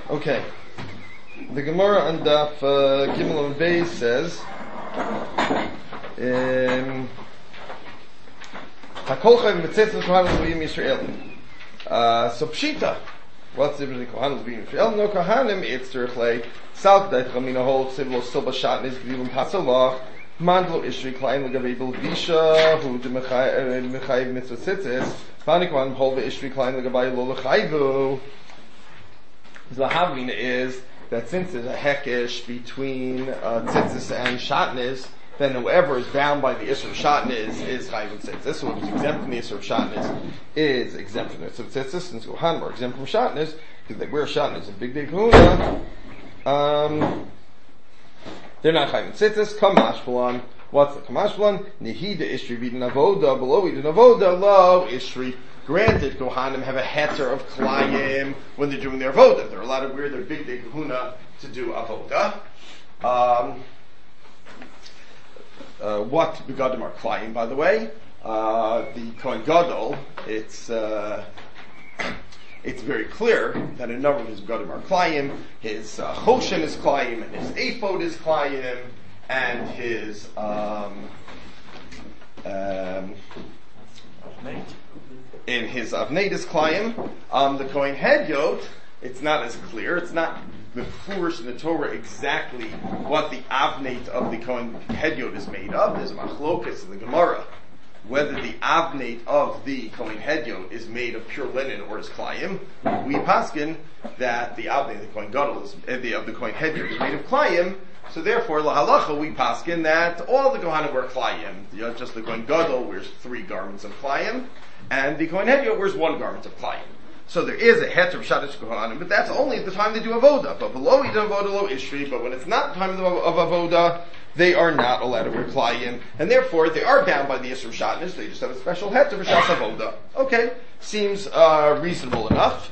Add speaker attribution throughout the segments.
Speaker 1: Okay. The Gemara on Daf Gimel and Beis says, "Hakol chayv mitzitzos kohanim levim Yisrael." So pshita, what's the difference between kohanim levim Yisrael? No kohanim. It's tzurichlei salk dait chamina hol tzivlo silba shatnis gdilim pasalach mandlo ishri klein legabe bilvisha hu de mechayiv mitzvah tzitzis fani kohanim hol ve'ishri klein legabe lo lechayvu. The Havina is that since there's a hekesh between tzitzis and shatnez, then whoever is bound by the Isser of Shatnez is Chayiv and Tzitzis. So whoever is exempt from the Isser of Shatnez is exempt from the Isser of Tzitzis. Since Kohanim are exempt from Shatnez, because they wear Shatnez and Big Day Kahuna, they're not Chayiv and Tzitzis. Kamash Balan. What's the Kamash Balan? Nihida Ishri Vidin Avoda, below Vidin Avoda, lo Ishri. Granted, Kohanim have a heter of Klayim when they're doing their Avoda. They're allowed to wear their Big Day Kahuna to do Avoda. What begadim are Klayim, by the way? The Kohen Gadol, it's very clear that a number of his begadim are Klayim. His Choshen is Klayim, and his Ephod is Klayim, and his in his Avneit is Klayim. The Kohen Hedyot, it's not as clear. It's not the Furish in the Torah exactly what the Avneit of the Kohen Hedyot is made of. There's a machlokas in the Gemara whether the Avneit of the Kohen Hedyot is made of pure linen or is Klayim. We paskin that the Avneit of the Kohen Gadol is of the Kohen Hedyot is made of Klayim. So therefore, lahalacha, we paskin that all the Kohanim wear Klayim. Just the Kohen Gadol wears 3 garments of Klayim, and the Kohen Hedyot wears 1 garment of Klayim. So there is a heter of Shadish Kohanim, but that's only at the time they do Avoda. But below you do Avoda, lo Ishri, but when it's not the time of Avoda, they are not allowed to wear Klayim, and therefore they are bound by the Yisur Shatnez. They just have a special heter of Shas Avoda. Okay, seems reasonable enough.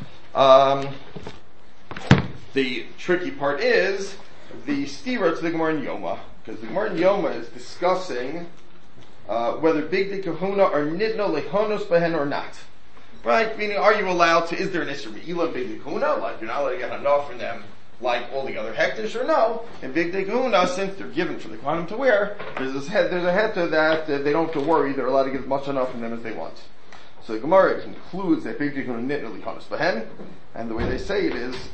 Speaker 1: The tricky part is the stira to the Gemara in Yoma, because the Gemara in Yoma is discussing whether Big Day Kahuna are nitno lehonos behen or not. Right? Meaning, are you allowed to, is there an Isser Me'ilah Big Day Kahuna? Like, you're not allowed to get enough from them like all the other hektish, or no? In Big Day Kahuna, since they're given for the Kohanim to wear, there's a heta that they don't have to worry, they're allowed to get as much enough from them as they want. So the Gemara concludes that Big Day Kahuna nitno lehonos behen, and the way they say it is,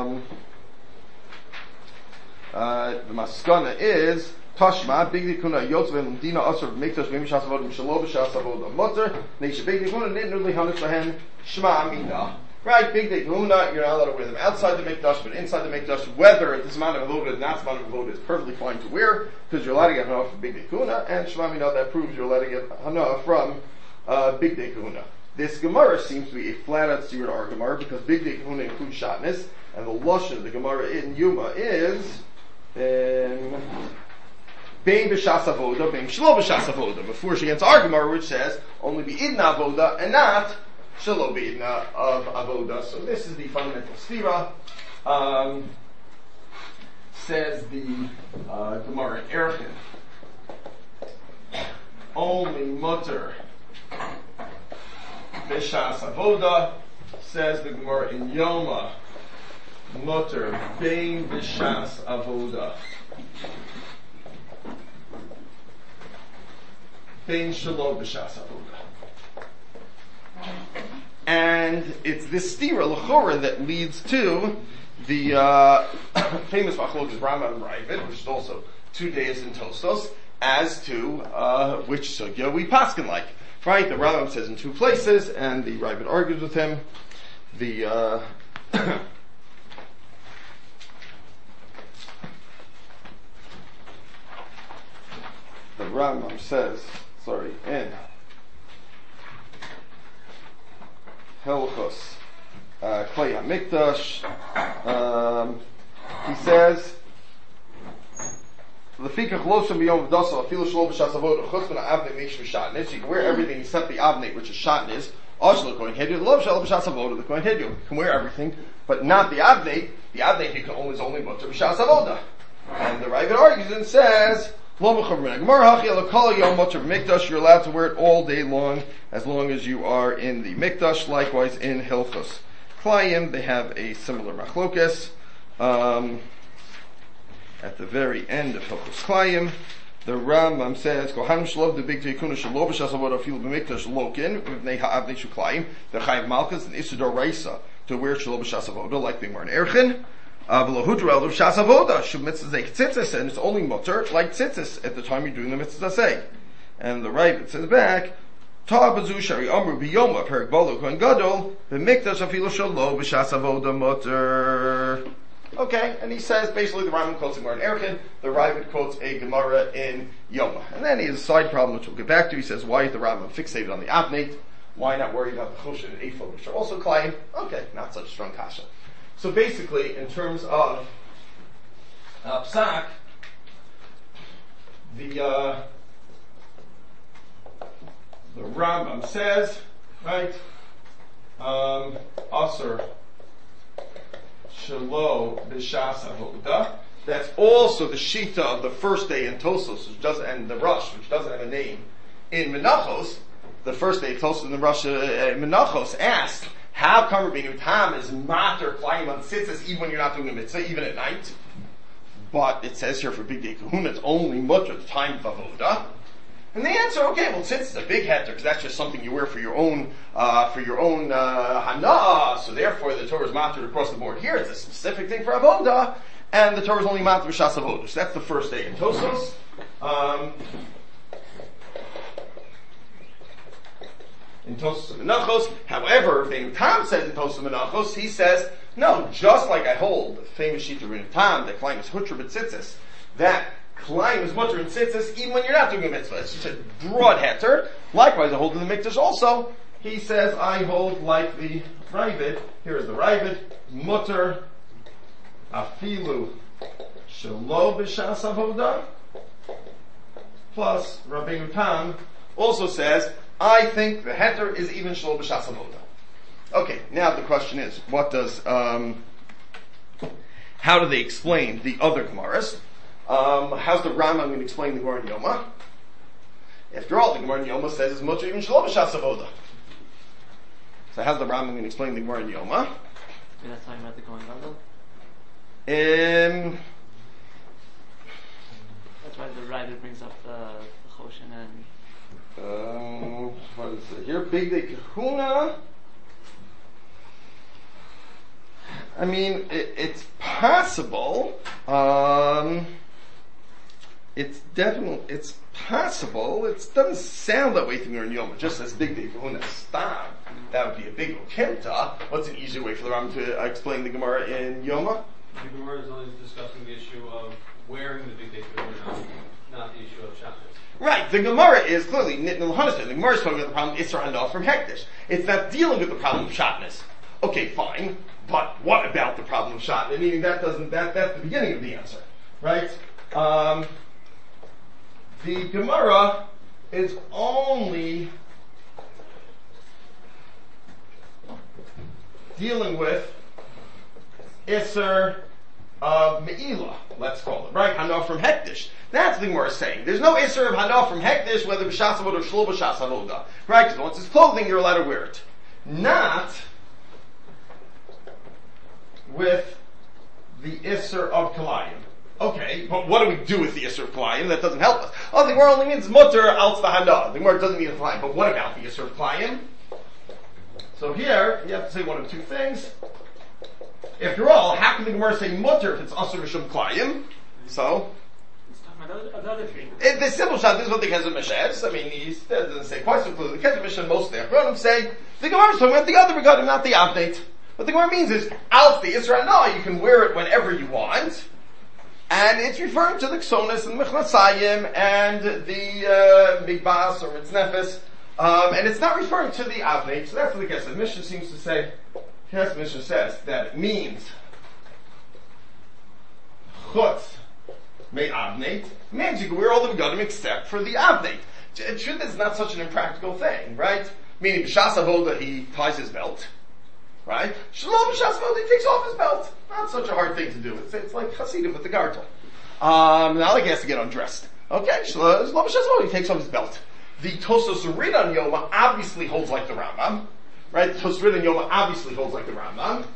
Speaker 1: the maskana is Tashma Big Day Kahuna Yotzev and Dina Asur Mikdash V'Mishas Avodim Shelo B'Shas Avodim Mutter Neisha Big Day Kahuna Nitnu Lehanush Lahen Shema Amina. Right, Big Day Kahuna, you're not allowed to wear them outside the Mikdash, but inside the Mikdash, whether this amount of avoda is not amount of avoda is perfectly fine to wear because you're allowed to get hana from Big Day Kahuna, and Shema Amina, that proves you're allowed to get hana from Big Day Kahuna. This Gemara seems to be a flat-out stira to our Gemara because Big Day Kahuna includes Shatnez, and the lashon of the Gemara in Yuma is Bein b'shas avoda, bein shelo b'shas avoda. Before she gets our Gemara, which says only be'idna avoda and not shelo be'idna of avoda. So this is the fundamental stira. Says the Gemara in Erchin, only mutter b'shas avoda. Says the Gemara in Yoma, mutter bein b'shas avoda. Bein shelo b'shas avoda. And it's this stira l'chora that leads to the famous machlokas Rama and Ravid, which is also 2 days in Tostos, as to which sugya we paskin like. Right? The Rambam says in 2 places, and the Ravid argues with him. The the Rambam says, in Hilchos Klei HaMikdash, he says, "Lefikach loshem b'yom v'dasa afilu shelo b'shas avoda chutz min ha'avnei meish v'shatnez." You can wear everything except the avnei, which is shatnez. Also, the Kohen Hedyot lo shelo b'shas avoda. The Kohen Hedyot can wear everything, but not the avnei. The avnei he can is only mutter b'shas avoda. And the Ravid argues and says, you're allowed to wear it all day long as you are in the Mikdash, likewise in Hilchos Klayim, they have a similar machlokas. At the very end of Hilchos Klayim, the Rambam says, Kohanim shlov the big teikuna shalov b'shasavod afil b'mikdash lokin v'nei ha'avnei shuklayim the chayiv malchus and isidor reisa to wear shalov b'shasavoda like they were in Erchin. V'lohudra el b'shasavoda shub mitzvah zei tzitzis, and it's only mutter like tzitzis at the time you're doing the mitzvah zei. And the Ravid says back, Ta b'zu shari amru b'yoma perik bolo kohen gadol b'mikdash afil shalov b'shasavoda mutter. Okay, and he says basically the Rambam quotes a Gemara in Erchin, the Ravid quotes a Gemara in Yoma. And then he has a side problem which we'll get back to. He says, why is the Rambam fixated on the Avnate? Why not worry about the Choshen and Ephod, which are also Klayim? Okay, not such a strong kasha. So basically, in terms of Psak, the Rambam says, right, Asr Shelo b'shas avoda. That's also the shita of the first day in Tosos, and the Rush, which doesn't have a name. In Menachos, the first day of Tosos and the Rush Menachos asked, how come Rabbeinu Tam is mater Klayim on tzitzis even when you're not doing a mitzvah, even at night? But it says here for Big Day Kahuna, it's only mutter at the time of avoda. And they answer, okay, well, since it's a big heter, because that's just something you wear for your own hana, so therefore the Torah is matter across the board. Here, it's a specific thing for avoda, and the Torah is only matter b'shas avoda. So that's the first day in Tosos. In Tosos and Menachos, however, Rabbeinu Tam says in Tosos and Menachos, he says, no, just like I hold the famous sheet of Rabbeinu Tam, that Klayim is hutra b'tzitzis, that Klayim is mutter and tzitzis even when you're not doing a mitzvah. It's just a broad heter. Likewise, I hold in the mikdash also. He says, I hold like the Ravid. Here is the Ravid. Mutter afilu shelo b'shas avoda. Plus, Rabbeinu Tam also says, I think the heter is even shelo b'shas avoda. Okay, now the question is, what does, how do they explain the other Gemaras? How's the Rambam going to explain the Gemara in Yoma? After all, the Gemara in Yoma says it's mutter even shelo b'shas avoda. So how's the Rambam going to explain the Gemara in Yoma?
Speaker 2: You're not talking about the Kohen Gadol? That's why the writer brings up the Choshen and...
Speaker 1: what is it here? Big Day Kahuna. I mean, it's possible. It's possible. It doesn't sound that way to me in Yoma. Just as Big Day Kahuna Stam. That would be a big Okemta. What's an easier way for the Ram to explain the Gemara in Yoma?
Speaker 3: The Gemara is only discussing the issue of wearing the Big Day Kahuna, not the issue of Shabbos.
Speaker 1: Right, the Gemara is clearly Nitn al-Hanas. The Gemara is talking about the problem Isra Hanah from Hektish. It's not dealing with the problem of Shatnez. Okay, fine. But what about the problem of Shatnez? Meaning that's the beginning of the answer. Right? The Gemara is only dealing with Isser of Me'ilah, let's call it, right? Hana from Hektish. That's the Gemara saying. There's no Isser of Hana from Hektish, whether b'shas avoda or shlo b'shas avoda. Right? Because once it's clothing, you're allowed to wear it. Not with the Isser of Kalayim. Okay, but what do we do with the Isser of Kalayim? That doesn't help us. Oh, the Gemara only means mutter al tzvahana. The Gemara doesn't mean Kalayim. But what about the Isser of Kalayim? So here, you have to say one of two things. After all, how can the Gemara say mutter if it's Asur Mishum Kalayim? So?
Speaker 2: It's talking about another thing.
Speaker 1: The simple shot, this is what the Kesef Mishnah says. I mean, he doesn't say quite so clearly. The Kesef Mishnah, most of the Achronim say, the Gemara is talking about the other regarding, not the Avnate. What the Gemara means is, Alf the Israel, no, you can wear it whenever you want. And it's referring to the Ksonis and the Mechnasayim and the Migbas or Mitznefes. And it's not referring to the Avnate. So that's what the Kesef Mishnah seems to say. Kesef Mishnah says that it means Chutz Mei Avnate. Means you can wear all the Begadim except for the Avnate. Truth is not such an impractical thing, right? Meaning, B'shas Avoda, he ties his belt. Right? Shalom B'shas Avoda, he takes off his belt. Not such a hard thing to do. It's like Hasidim with the gartel. Not like he has to get undressed. Okay, Shalom B'shas Avoda, he takes off his belt. The Tosos Urid on Yoma obviously holds like the Rambam. right? Tosfos Rid and Yoma obviously holds like the Rambam.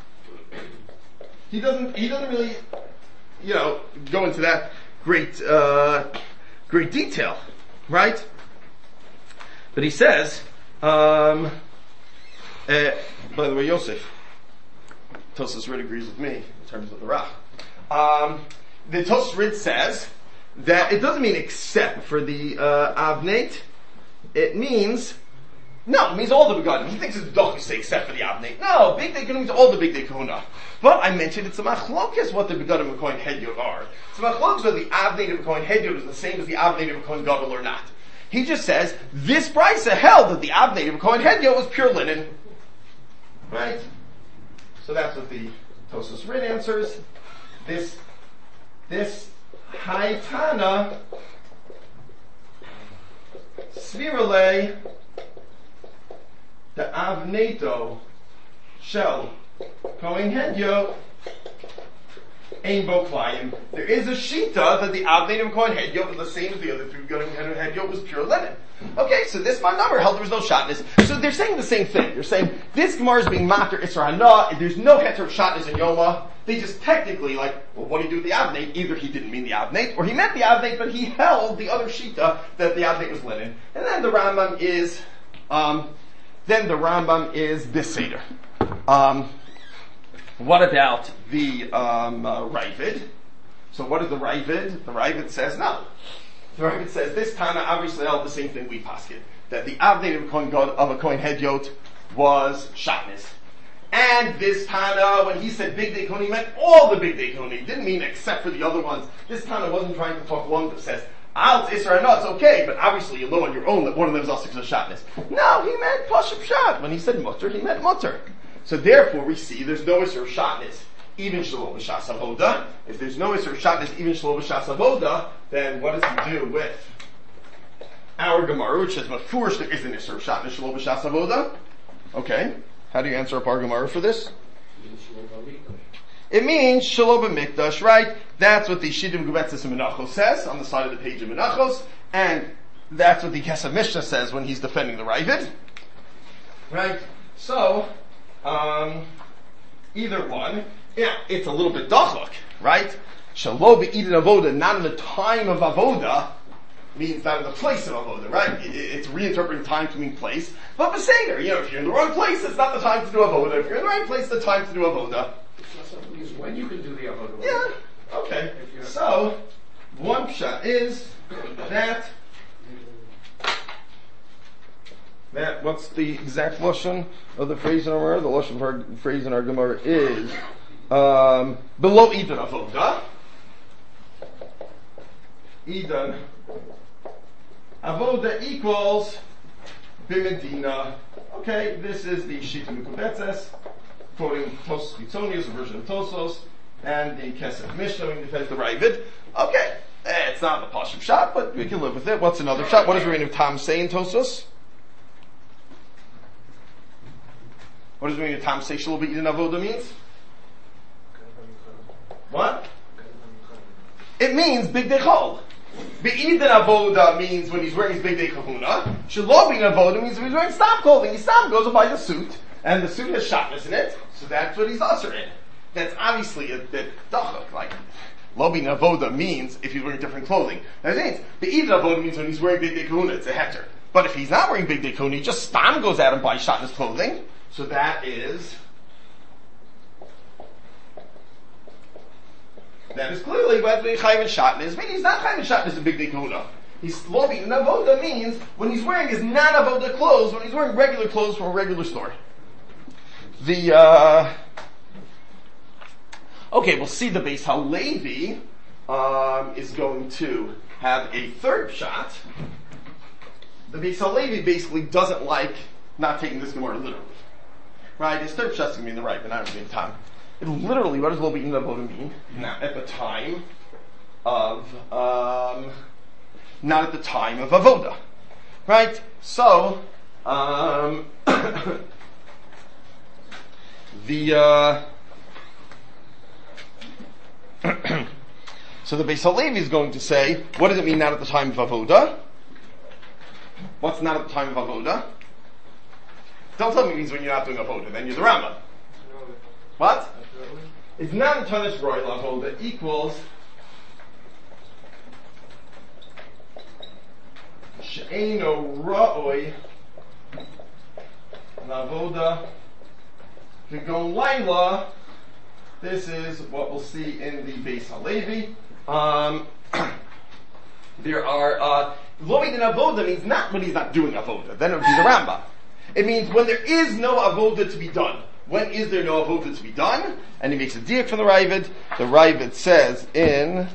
Speaker 1: He doesn't really, go into that great detail, right? But he says, by the way, Yosef, Tosfos Rid agrees with me in terms of the Rach. The Tosfos Rid says that it doesn't mean except for the Avnate. It means all the begotten. He thinks it's Doch to say except for the Avnate. No, Big Day Kahuna means all the Big Day Kahuna. But I mentioned it's a machlokes what the begotten of a Kohen Hedyot are. It's a machlokes whether the Avnate of a Kohen Hedyot is the same as the Avnate of a Kohen Gadol or not. He just says, this Brisa held that the Avnate of a Kohen Hedyot was pure linen. Right? So that's what the Tosfos Rid answers. This Haitana Svirale the Avneto Shel Kohen Hedyot Ein Bo Klayim. There is a shita that the Avnate of Kohen Hedyot was the same as the other three Kohen Hedyot was pure linen. Okay, so this my number held there was no shatnez. So they're saying the same thing. They're saying this Gemara is being matter Isra Hana. There's no heter of shatnez in Yoma. They just technically what do you do with the Avnate? Either he didn't mean the Avnate, or he meant the Avnate, but he held the other shita that the Avnate was linen. And then the Rambam is this Seder. What about the Ravid? So what is the Ravid? The Ravid says no. The Ravid says this Tana obviously held the same thing we paskin, that the Avnate of a Kohen Hedyot was shatnez. And this Tana, when he said Big Day Kahuna, he meant all the Big Day Kahuna. He didn't mean except for the other ones. This Tana wasn't trying to talk one that says, it's Isra, no, it's okay, but obviously you know on your own that one of them is also because of shatnez. No, he meant Pashup Shat. When he said mutter, he meant mutter. So therefore we see there's no Isra of shatnez, even Shalom B'Shas Avoda. If there's no Isra of shatnez, even Shalom B'Shas Avoda, then what does he do with our Gemara, which says Mafurish there isn't Isra of shatnez, Shalom B'Shas Avoda? Okay. How do you answer up our Gemara for this? It means Shalom B'Mikdash, right? That's what the Shidim Gubetzes in Menachos says on the side of the page of Menachos, and that's what the Kesef Mishnah says when he's defending the Ravid. Right? So, either one, it's a little bit dachok, right? Shalom B'Eden Avoda, not in the time of Avoda, means not in the place of Avoda, right? It's reinterpreting time to mean place. But Beseder, if you're in the wrong place, it's not the time to do Avoda. If you're in the right place, it's the time to do Avoda.
Speaker 4: Is when you can do the Avoda.
Speaker 1: Yeah. Okay. So, one pshat is that what's the exact lashon of the phrase in our Gemara? The lashon of our phrase in our Gemara is below Eden Avoda. Eden Avoda equals Bimedina. Okay, this is the Shita Mikubetzes, quoting Tosos Chitzonius, a version of Tosos, and the Kesef Mishnah, we defend the Ravid. Okay, it's not the Pashup Shot, but we can live with it. What's another shot? What does Reinu Tam say in Tosos? What does Reinu Tam say Shalom B'Eden Avoda means? What? It means Big Day Chol. Be'iden Avoda means when he's wearing his Big Day Kahuna. Shalom B'Eden Avoda means when he's wearing Stam clothing. His Stam goes by the suit, and the suit has shatnez in it, so that's what he's usher in. That's obviously a bit dachok, like Lo B'Eden Avoda means if he's wearing different clothing. That means Be'eden Avoda means when he's wearing Big Day Kahuna, it's a heter. But if he's not wearing Big Day Kahuna, he just Stam goes out and buys shatnez clothing, so that is clearly whether he's chayv and shatnez. Meaning he's not chayv and shatnez in Big Day Kahuna. He's Lo B'Eden Avoda means when he's wearing his non-avoda clothes, when he's wearing regular clothes from a regular store. Okay, we'll see the Beis HaLevi is going to have a third shot. The Beis HaLevi basically doesn't like not taking this Gemara literally. Right? His third shot's going to be in the right, but not at the same time. It literally, what does Lo B'Eden Avoda mean? Not at the time of Avoda. Right? So, so the Beis HaLevi is going to say, what does it mean not at the time of Avoda? What's not at the time of Avoda? Don't tell me it means when you're not doing avoda, then you're the Rambam. What? It's not a tonish royal avoda equals she'eno ra'oi lavoda k'gon laila. This is what we'll see in the Beis Halevi. There are lo'id in avoda means not when he's not doing avoda. Then it would be the Rambam. It means when there is no avoda to be done. When is there no avoda to be done? And he makes a diak from the Ravid. The Ravid says in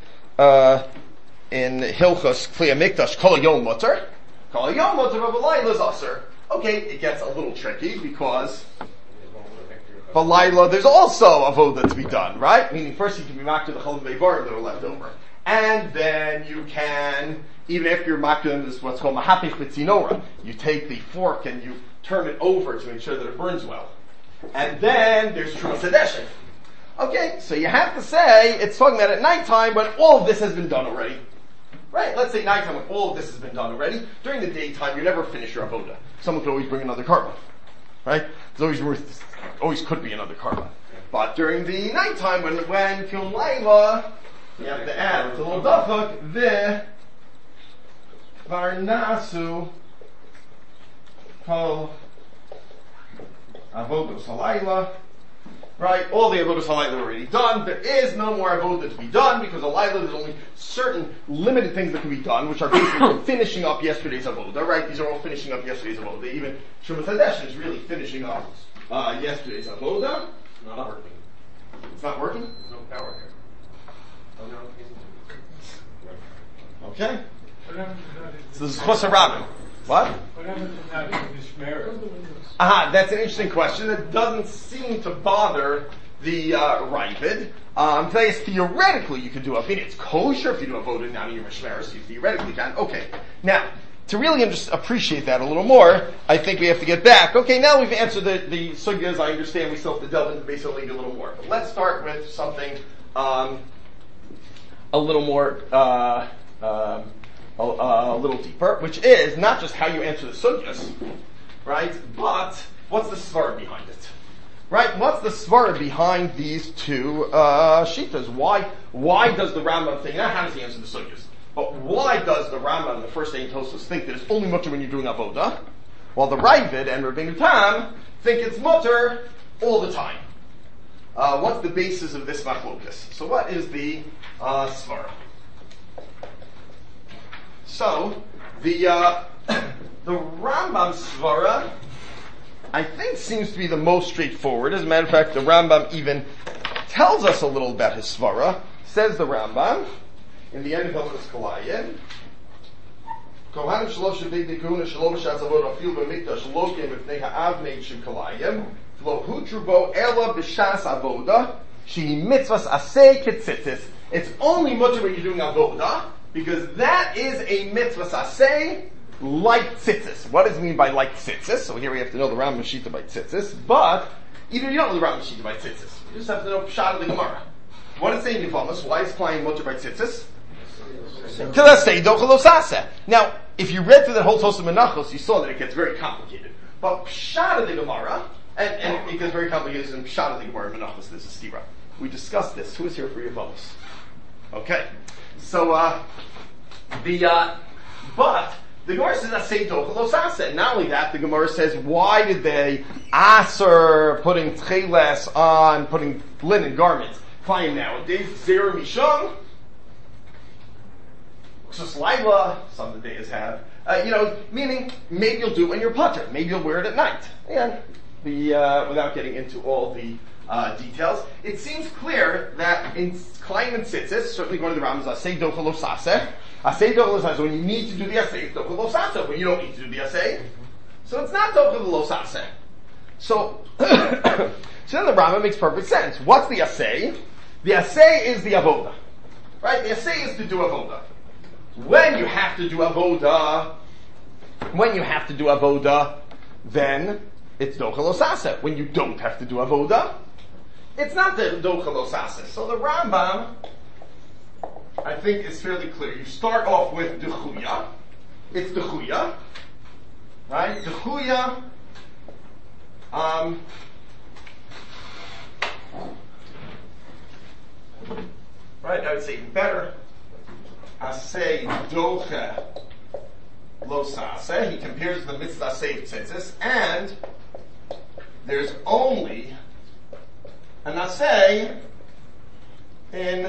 Speaker 1: Hilchos Kli Hamikdash Kol Yom Mutter. Kol Yom Mutter V'Layla Zaser. Okay, it gets a little tricky because V'Layla there's also avoda to be done, right? Meaning first you can be maked to the Chol Veivar that are left over. And then you can, even after you're maked them, this is what's called Mahapich B'Tzinora. You take the fork and you turn it over to make sure that it burns well. And then there's Trumas Hadeshin. Okay, so you have to say, it's talking about at nighttime when all of this has been done already. Right? Let's say nighttime when all of this has been done already. During the daytime, you never finish your avoda. Someone could always bring another carbon. Right? There's always could be another carbon. But during the nighttime, when Kilm Laila, you have to add a little dafuk, the Varnasu Kol Avodos Halayla. Right? All the Avodos Halayla are already done. There is no more Avodah to be done because Halayla there's only certain limited things that can be done, which are basically finishing up yesterday's Avodah. Right? These are all finishing up yesterday's Avodah. Even Shumat Hadesh is really finishing up yesterday's Avodah.
Speaker 3: Not working.
Speaker 1: It's not working?
Speaker 3: There's no power here.
Speaker 1: Okay. So this is Chosar Rabbim. What?
Speaker 5: What happens if not in Mishmeret?
Speaker 1: That's an interesting question. It doesn't seem to bother the Ravid. Today is theoretically you could do a it's kosher if you do a vote now in your Mishmeret, so you theoretically can. Okay. Now, to really just appreciate that a little more, I think we have to get back. Okay, now we've answered the sugyas. I understand we still have to delve into the Beis Halevi a little more. But let's start with something a little more a little deeper, which is not just how you answer the sugyas, right? But what's the svara behind it, right? What's the svara behind these two shitas? Why does the Rambam think? Not how does he answer the sugyas, but why does the Rambam, the first day in Tosfos, think that it's only mutter when you're doing avoda, while the Ravid and Rabbeinu Tam think it's mutter all the time? What's the basis of this machlokas? So what is the svara? So, the Rambam svara, I think seems to be the most straightforward. As a matter of fact, the Rambam even tells us a little about his svara. Says the Rambam, in the end of Hilchos Kalayim, Kohanim shalosh b'nei kahuna shalosh shatz avodah afil b'mikdash lokim b'nei ha'avnei shel Kalayim lo hutru bo ela b'shas avoda shehi mitzvahs aseh ketzitzis. It's only mutter when you're doing avoda, because that is a mitzvah saseh like tzitzis. What does it mean by like tzitzis? So here we have to know the Rambam Shita by tzitzis, but even if you don't know the Rambam Shita by tzitzis, you just have to know Pshat of the Gemara. What does it say in Yevamos? Why is applying mutter by tzitzis? Now, if you read through that whole Tosaf Menachos, you saw that it gets very complicated. But Pshat of the Gemara, and it gets very complicated in Pshat of the Gemara Menachos, there's a stira. We discussed this. Who is here for Yevamos? Okay. So, but the Gemara says asay dochelos aseh. Not only that, the Gemara says, why did they aser putting tcheles on, putting linen garments? Fine nowadays, zera mishum, laila, some of the days have, meaning maybe you'll do it when you're putter, maybe you'll wear it at night. And without getting into all the details, it seems clear that in Klein and Tzitzis, certainly going to the Rambam, asay dochelos aseh. Asay dochelos aseh, when you need to do the asay, it's dochelos aseh. When you don't need to do the asay, so it's not dochelos aseh. So then the Rambam makes perfect sense. What's the asay? The asay is the avoda, right? The asay is to do avoda. When you have to do avoda, then it's dochelos aseh. When you don't have to do avoda, it's not the dochelos aseh. So the Rambam, I think, is fairly clear. You start off with dechuya. It's dechuya, right? Dechuya Right, I would say even better. Asay doche lo sase. He compares the mitzvah asay tzitzis, and there's only an asay in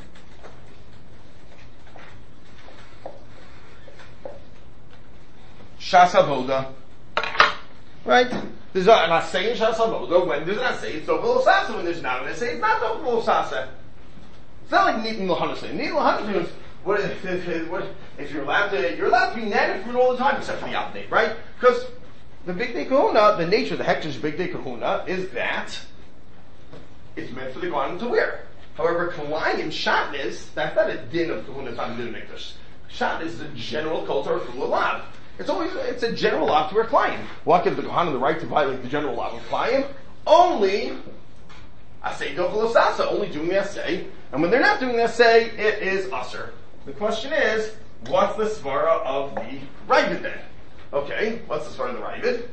Speaker 1: Shas Avoda. Right? There's an asay in Shas Avoda. When there's an asay, it's doche lo sase. When there's not an asay, it's not doche lo sase. It's not like Nitin L'Hanasay. Nitin L'Hanasay is, you're allowed to be netted fruit all the time, except for the update, right? Because the Big Day Kahuna, the nature of the Hektish Big Day Kahuna is that it's meant for the Kohanim to wear. However, Kalayim, Shatnez, that's not a din of Kahuna, it's not a din of Mikdash. Shatnez is a general culture of Full Lav. It's a general law to wear Kalayim. What gives the Kohanim the right to violate the general law of Kalayim? Only Asay Dochel Osasa, only doing the Asay. And when they're not doing the Asay, it is Asr. The question is, what's the Svara of the Ravid then? Okay, what's the Svara of the Ravid?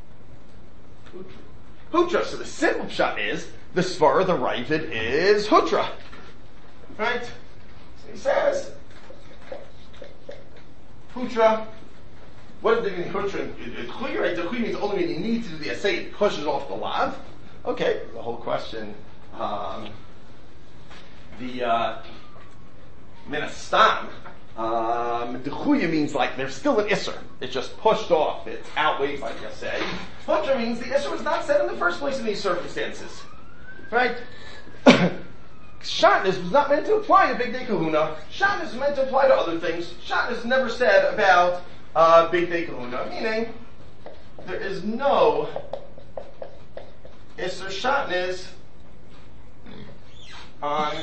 Speaker 1: Hutra. So the simple shot is, the Svara of the Ravid is Hutra. Right? So he says, Hutra. What does it mean, Hutra? It's Chuy, right? The Chuy means only when you need to do the Asay, it pushes off the Lav. Okay, the whole question, Minastam, Dechuya means like there's still an Isser. It's just pushed off. It's outweighed by the Asay. Hutra means the Isser was not said in the first place in these circumstances. Right? Shatnez was not meant to apply to Big Day Kahuna. Shatnez was meant to apply to other things. Shatnez is never said about Big Day Kahuna, meaning there is no Isser Shatnez on.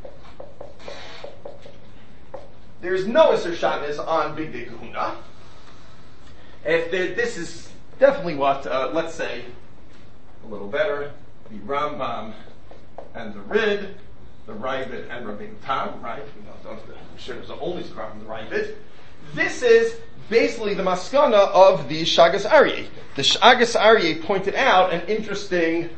Speaker 1: There's no Isser Shatnez on Big Day Kahuna. This is definitely what, let's say, a little better, the Rambam and the Rid, the Ravid and Rabbeinu Tam, right? I'm sure there's only Rambam and the Ravid. This is basically the maskana of the Shagas Aryeh. The Shagas Aryeh pointed out an interesting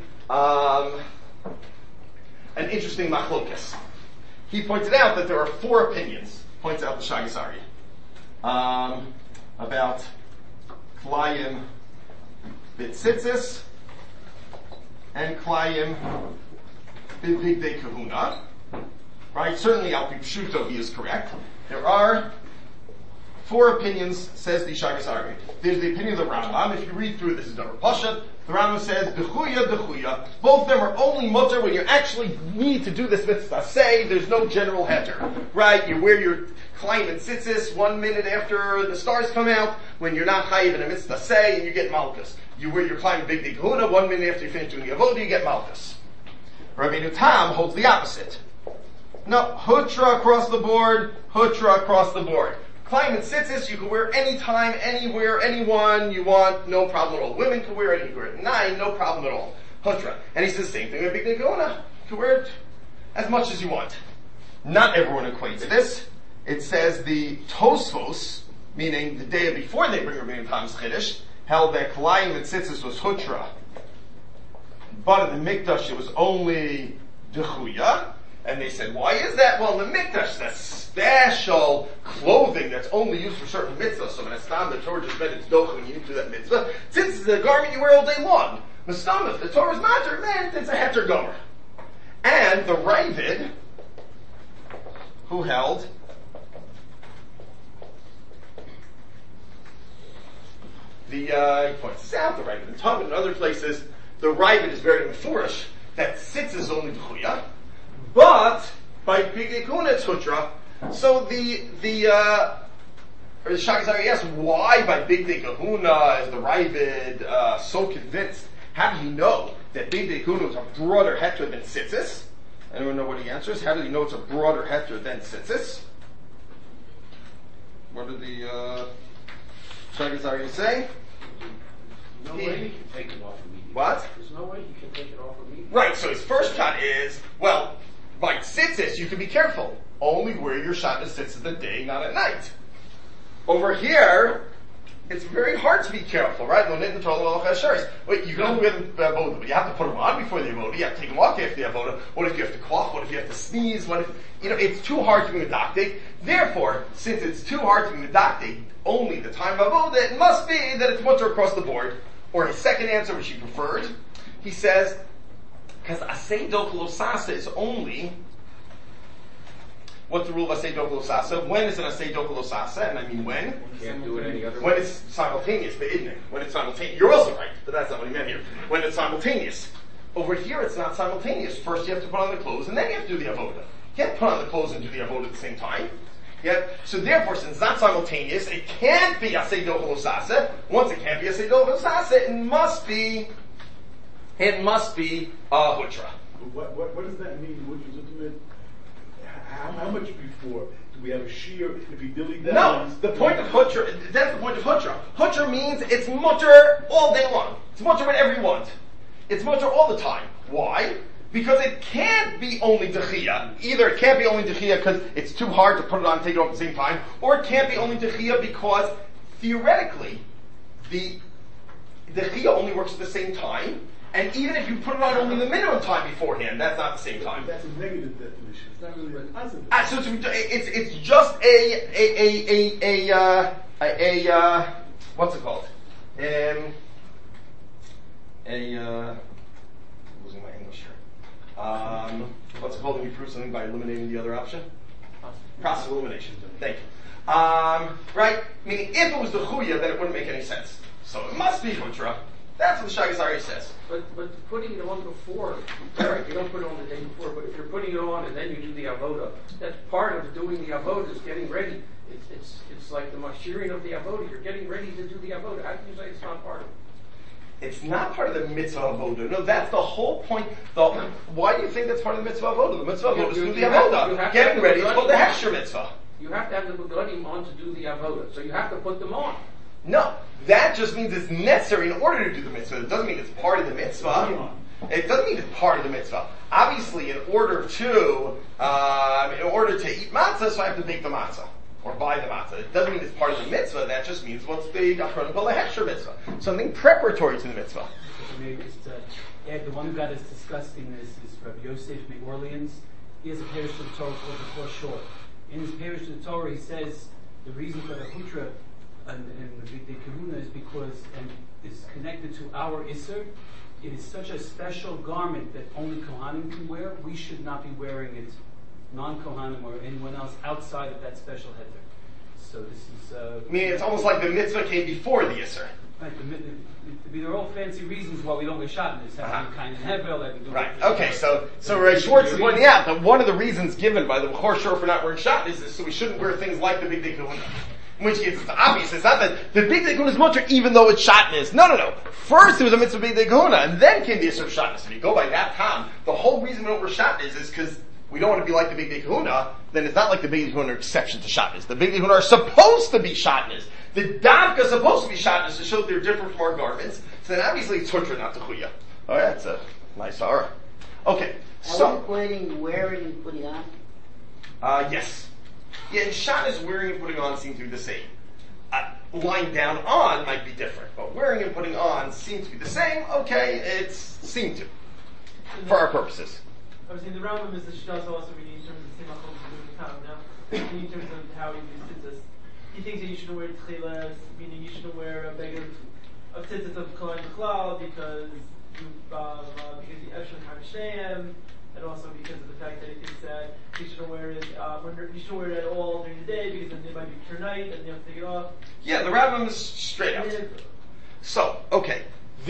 Speaker 1: machlokas. He pointed out that there are 4 opinions, points out the Shagas Aryeh, about Klayim B'tzitzis and Klayim B'Bigdei Kahuna. Right? Certainly Al Pi Pshuto he is correct. There are 4 opinions, says the Shagas Aryeh. There's the opinion of the Rambam. If you read through this is Davar Pashat, the Rambam says, Dechuya. Both of them are only mutter when you actually need to do this mitzvah. Say, there's no general heter. Right? You wear your Klayim and Tzitzis 1 minute after the stars come out, when you're not chayiv in a mitzvah say, and you get malchus. You wear your Klayim Big Day Kahuna 1 minute after you finish doing the avodah, you get malchus. Rabbeinu Tam holds the opposite. No, hutra across the board, hutra across the board. Klayim and Tzitzis, you can wear anytime, anywhere, anyone you want, no problem at all. Women can wear it, you can wear it at 9, no problem at all. Hutra. And he says the same thing with Big Day Kahuna. You can wear it as much as you want. Not everyone equates this. It says the Tosfos, meaning the day before they bring Rabbeinu Tam's Chiddush, held that Klayim and Tzitzis was hutra. But in the Mikdash it was only Dechuya. And they said, why is that? Well, in the Mikdash, that's special clothing that's only used for certain mitzvahs. So when it's time, the Torah just meant it's docha and you need to do that mitzvah. Since it's a garment you wear all day long. Mastam, if the Torah is matter, meant it's a heter gomer. And the Ravid, who held he points this out, the Ravid in Talmud and other places, the Ravid is very mefurish that sits is only Dechuya. But by Big Day Kahuna it's Hutra. So the Shagas Aryeh asks, why by Big Day Kahuna is the Ravid so convinced? How do you know that Big Day Kahuna is a broader heter than Tzitzis? Anyone know what he answers? How do you know it's a broader heter than Tzitzis? What did the Shagas Aryeh say?
Speaker 4: No way you can take it off of me.
Speaker 1: What?
Speaker 4: There's no way you can take it off of me.
Speaker 1: Right, so his first shot is, well, by Tzitzis, you can be careful. Only wear your shot as Tzitzis the day, not at night. Over here, it's very hard to be careful, right? Wait, you can only wear the avoda, but you have to put them on before the avoda. You have to take them off after the avoda. What if you have to cough? What if you have to sneeze? What if, it's too hard to be medactic. Therefore, since it's too hard to be medactic, only the time of avoda, it must be that it's mutter across the board. Or his second answer, which he preferred, he says, because asay dokelo sasa is only, what's the rule of asay dokelo sasa? When is an asay dokelo sasa? And I mean when?
Speaker 4: You can't do it any other
Speaker 1: When
Speaker 4: way.
Speaker 1: it's simultaneous, but isn't it? When it's simultaneous. You're also right, but that's not what he meant here. When it's simultaneous. Over here, it's not simultaneous. First you have to put on the clothes, and then you have to do the avoda. You can't put on the clothes and do the avoda at the same time. Yeah? So therefore, since it's not simultaneous, it can't be asay dokelo sasa. Once it can't be asay dokelo sasa, it must be hutra.
Speaker 5: What does that mean? Which is ultimate? How much before? Do we have a shear? If he dilly
Speaker 1: No, the point of hutra, that's the point of hutra. Hutra means it's mutter all day long. It's mutter whenever you want. It's mutter all the time. Why? Because it can't be only dechiyah. Either it can't be only dechiyah because it's too hard to put it on and take it off at the same time, or it can't be only dechiyah because theoretically the dechiyah only works at the same time, and even if you put it on only the minimum time beforehand, that's not the same time.
Speaker 5: That's a negative definition. It's not really a positive.
Speaker 1: So it's just a what's it called? Losing my English here. What's it called when you prove something by eliminating the other option? Process of elimination. Thank you. Right? Meaning, if it was the chuya, then it wouldn't make any sense. So it must be hutra. That's what the Shagas Ari says.
Speaker 4: But putting it on before, right, you don't put it on the day before, but if you're putting it on and then you do the avoda, that's part of doing the avoda is getting ready. It's like the mashirin of the avoda. You're getting ready to do the avoda. How can you say it's not part of it?
Speaker 1: It's not part of the mitzvah avoda. No, that's the whole point. Why do you think that's part of the mitzvah avoda? The mitzvah avoda is to do the avoda. Getting ready is called the hechsher mitzvah.
Speaker 4: You have to have the begadim on to do the avoda, so you have to put them on.
Speaker 1: No, that just means it's necessary in order to do the mitzvah. It doesn't mean it's part of the mitzvah. It doesn't mean it's part of the mitzvah. Obviously, in order to eat matzah, so I have to make the matzah or buy the matzah. It doesn't mean it's part of the mitzvah. That just means what's the acronym called a hechsher mitzvah, something preparatory to the mitzvah.
Speaker 6: Maybe just to add, the one who got us discussing this is Rabbi Yosef New Orleans. He has a parish to the Torah called the Foreshore. In his parish to the Torah, he says the reason for the hutra and the kahuna is because, and is connected to our Isser, it is such a special garment that only Kohanim can wear. We should not be wearing it, non-Kohanim or anyone else outside of that special heter. So this is...
Speaker 1: Meaning it's almost like the mitzvah came before the Isser.
Speaker 6: Right, there are all fancy reasons why we don't wear shatnez. Have to be kind of hevel.
Speaker 1: Right. Okay. So Ray Schwartz is pointing out that one of the reasons given by the Bechor Shor for not wearing shatnez is so we shouldn't wear things like the Big Day Kahuna. In which case, it's obvious. It's not that the Big Day Kahuna is mutter even though it's shatnez. No. First it was a mitzvah Big Day Kahuna, and then came the Isser of shatnez. If you go by that time, the whole reason we don't wear shatnez is because we don't want to be like the Big Day Kahuna. Then it's not like the Big Day Kahuna are exception to shatnez. The Big Day Kahuna are supposed to be shatnez. The davka is supposed to be shatnez to show that they're different from our garments. So then obviously it's hutra, not the chuya. Oh yeah, it's a nice aura. Okay, so...
Speaker 7: Are we equating wearing and putting on?
Speaker 1: Yes. Yeah, and shatnez, wearing and putting on seem to be the same. Lying down on might be different, but wearing and putting on seems to be the same. Okay, it's seem to. For our purposes.
Speaker 2: Obviously, the Rambam is the Shtas also reading in terms of Simachos and Town now, in terms of how he views tzitzis. He thinks that you shouldn't wear tchilas, meaning you shouldn't wear a bag of tzitzis of Kohen Chlal because the Eshon HaMishnayim, and also because of the fact that he thinks that you shouldn't wear it. You shouldn't wear it at all during the day because then it might be pure night and you have to take it off.
Speaker 1: Yeah, the Rambam is straight out. So, okay,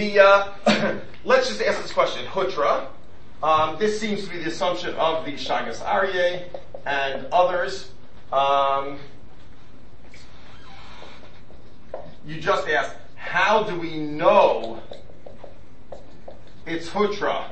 Speaker 1: let's just ask this question. Hutra. This seems to be the assumption of the Shagas Aryeh and others. You just asked, how do we know it's hutra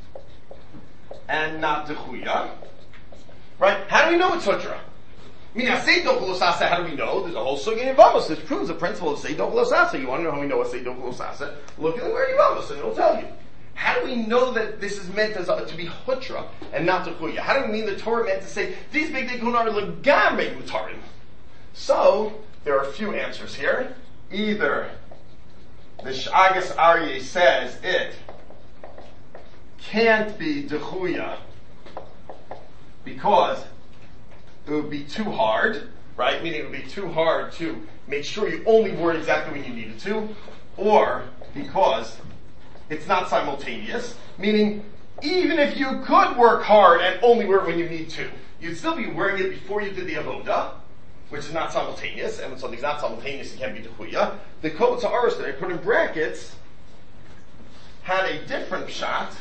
Speaker 1: and not dechuya? Right? How do we know it's hutra? I mean, Asay Dokelo Sasa, how do we know? There's a whole sugya in Yevamos which proves the principle of Asay Dokelo Sasa. You want to know how we know Asay Dokelo Sasa? Look at the word Yevamos and it'll tell you. How do we know that this is meant as to be hutra and not dechuya? How do we mean the Torah meant to say these big dekuna are legamre mutarim? So there are a few answers here. either the Shagas Aryeh says it can't be dechuya because it would be too hard, right? Meaning it would be too hard to make sure you only word exactly when you needed to, or because it's not simultaneous, meaning even if you could work hard and only wear it when you need to, you'd still be wearing it before you did the avoda, which is not simultaneous, and when something's not simultaneous, it can't be dechuya. The Kotz Ha'aretz that I put in brackets had a different shot.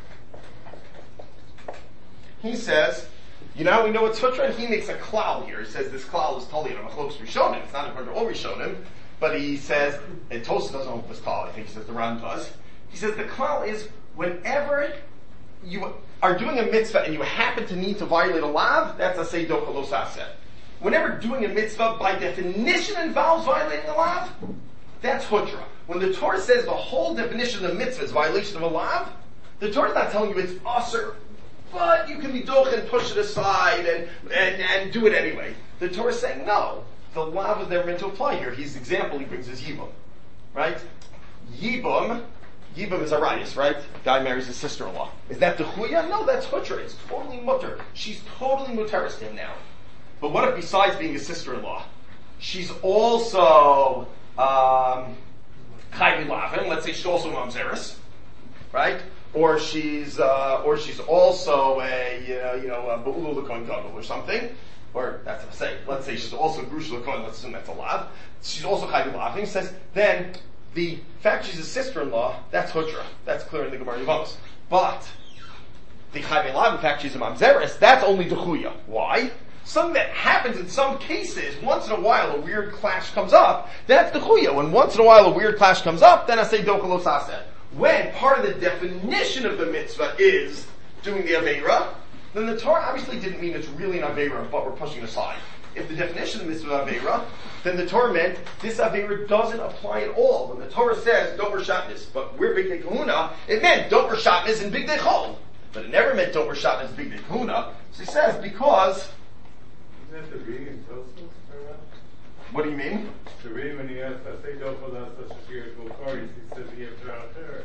Speaker 1: He says, you know how we know it's Hutra? He makes a klal here. He says this klal is totally in a Machlokes Rishonim. It's not according to all Rishonim, but he says, and Tosfos doesn't hold this klal, I think he says the Ran does. He says the klal is whenever you are doing a mitzvah and you happen to need to violate a lav, that's a seido kalos aseh. Whenever doing a mitzvah by definition involves violating a lav, that's Hutra. When the Torah says the whole definition of the mitzvah is violation of a lav, the Torah is not telling you it's usher, but you can be doch and push it aside and do it anyway. The Torah is saying no. The lav was never meant to apply here. His example he brings is Yibum. Right? Yibum is a rayas, right? Guy marries his sister-in-law. Is that dechuya? No, that's hutra. It's totally mutter. She's totally muteris to him now. But what if besides being his sister-in-law, she's also chayvi lavin? Let's say she's also mamzeris, right? Or she's also a ba'ulu l'kohen gadol or something. Or that's what I say. Let's say she's also grusha l'kohen. Let's assume that's a lav. She's also chayvi lavin. He says then the fact she's a sister-in-law, that's hutra. That's clear in the Gemara Yevamos. But the chayvi lavin, the fact she's a mamzeris, that's only dechuya. Why? Something that happens in some cases, once in a while a weird clash comes up, that's dechuya. When once in a while a weird clash comes up, then I say dokalos aseh. When part of the definition of the mitzvah is doing the Aveira, then the Torah obviously didn't mean it's really an Aveira, but we're pushing it aside. If the definition of the mitzvah is Aveira, then the Torah meant this Aveira doesn't apply at all. When the Torah says, don't wear shatnez, but we're Big Day Kahuna, it meant don't wear shatnez and Big Day Chol. But it never meant don't wear shatnez and Big Day Kahuna. So he says, because...
Speaker 8: Isn't that the reading in Tosfos?
Speaker 1: What do you mean?
Speaker 8: The reading when he asked, I say Dokolas Shashir Bulkaris, he says he has Shal Teres.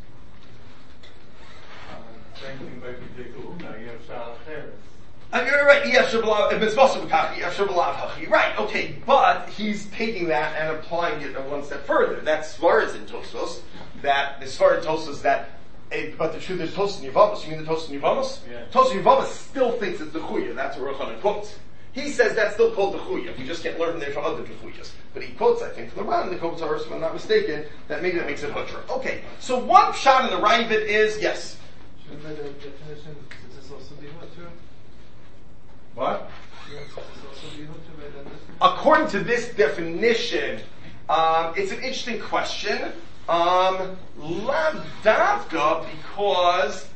Speaker 8: Same thing by B'Jei Kahuna, you have Shal Teres.
Speaker 1: You're right, right, okay, but he's taking that and applying it one step further. That's Svaras in Tosfos, that the Svaras in Tosfos that, but the truth is Tosfos in Yevamos. You mean the Tosfos in Yevamos? Yeah. Tosfos in Yevamos still thinks it's the Chuya. That's what Rochanan quotes. He says that's still called the Chuya. You just can't learn from there from other Chuyas. But he quotes, I think, from the Ran, the Kotz Ha'aretz, if I'm not mistaken, that maybe that makes it Hutra. Okay, so one shot in the Ravid is, yes?
Speaker 3: Shouldn't the definition this also be Hutra?
Speaker 1: What?
Speaker 3: Also be Hutra?
Speaker 1: According to this definition, it's an interesting question. Lav davka, because,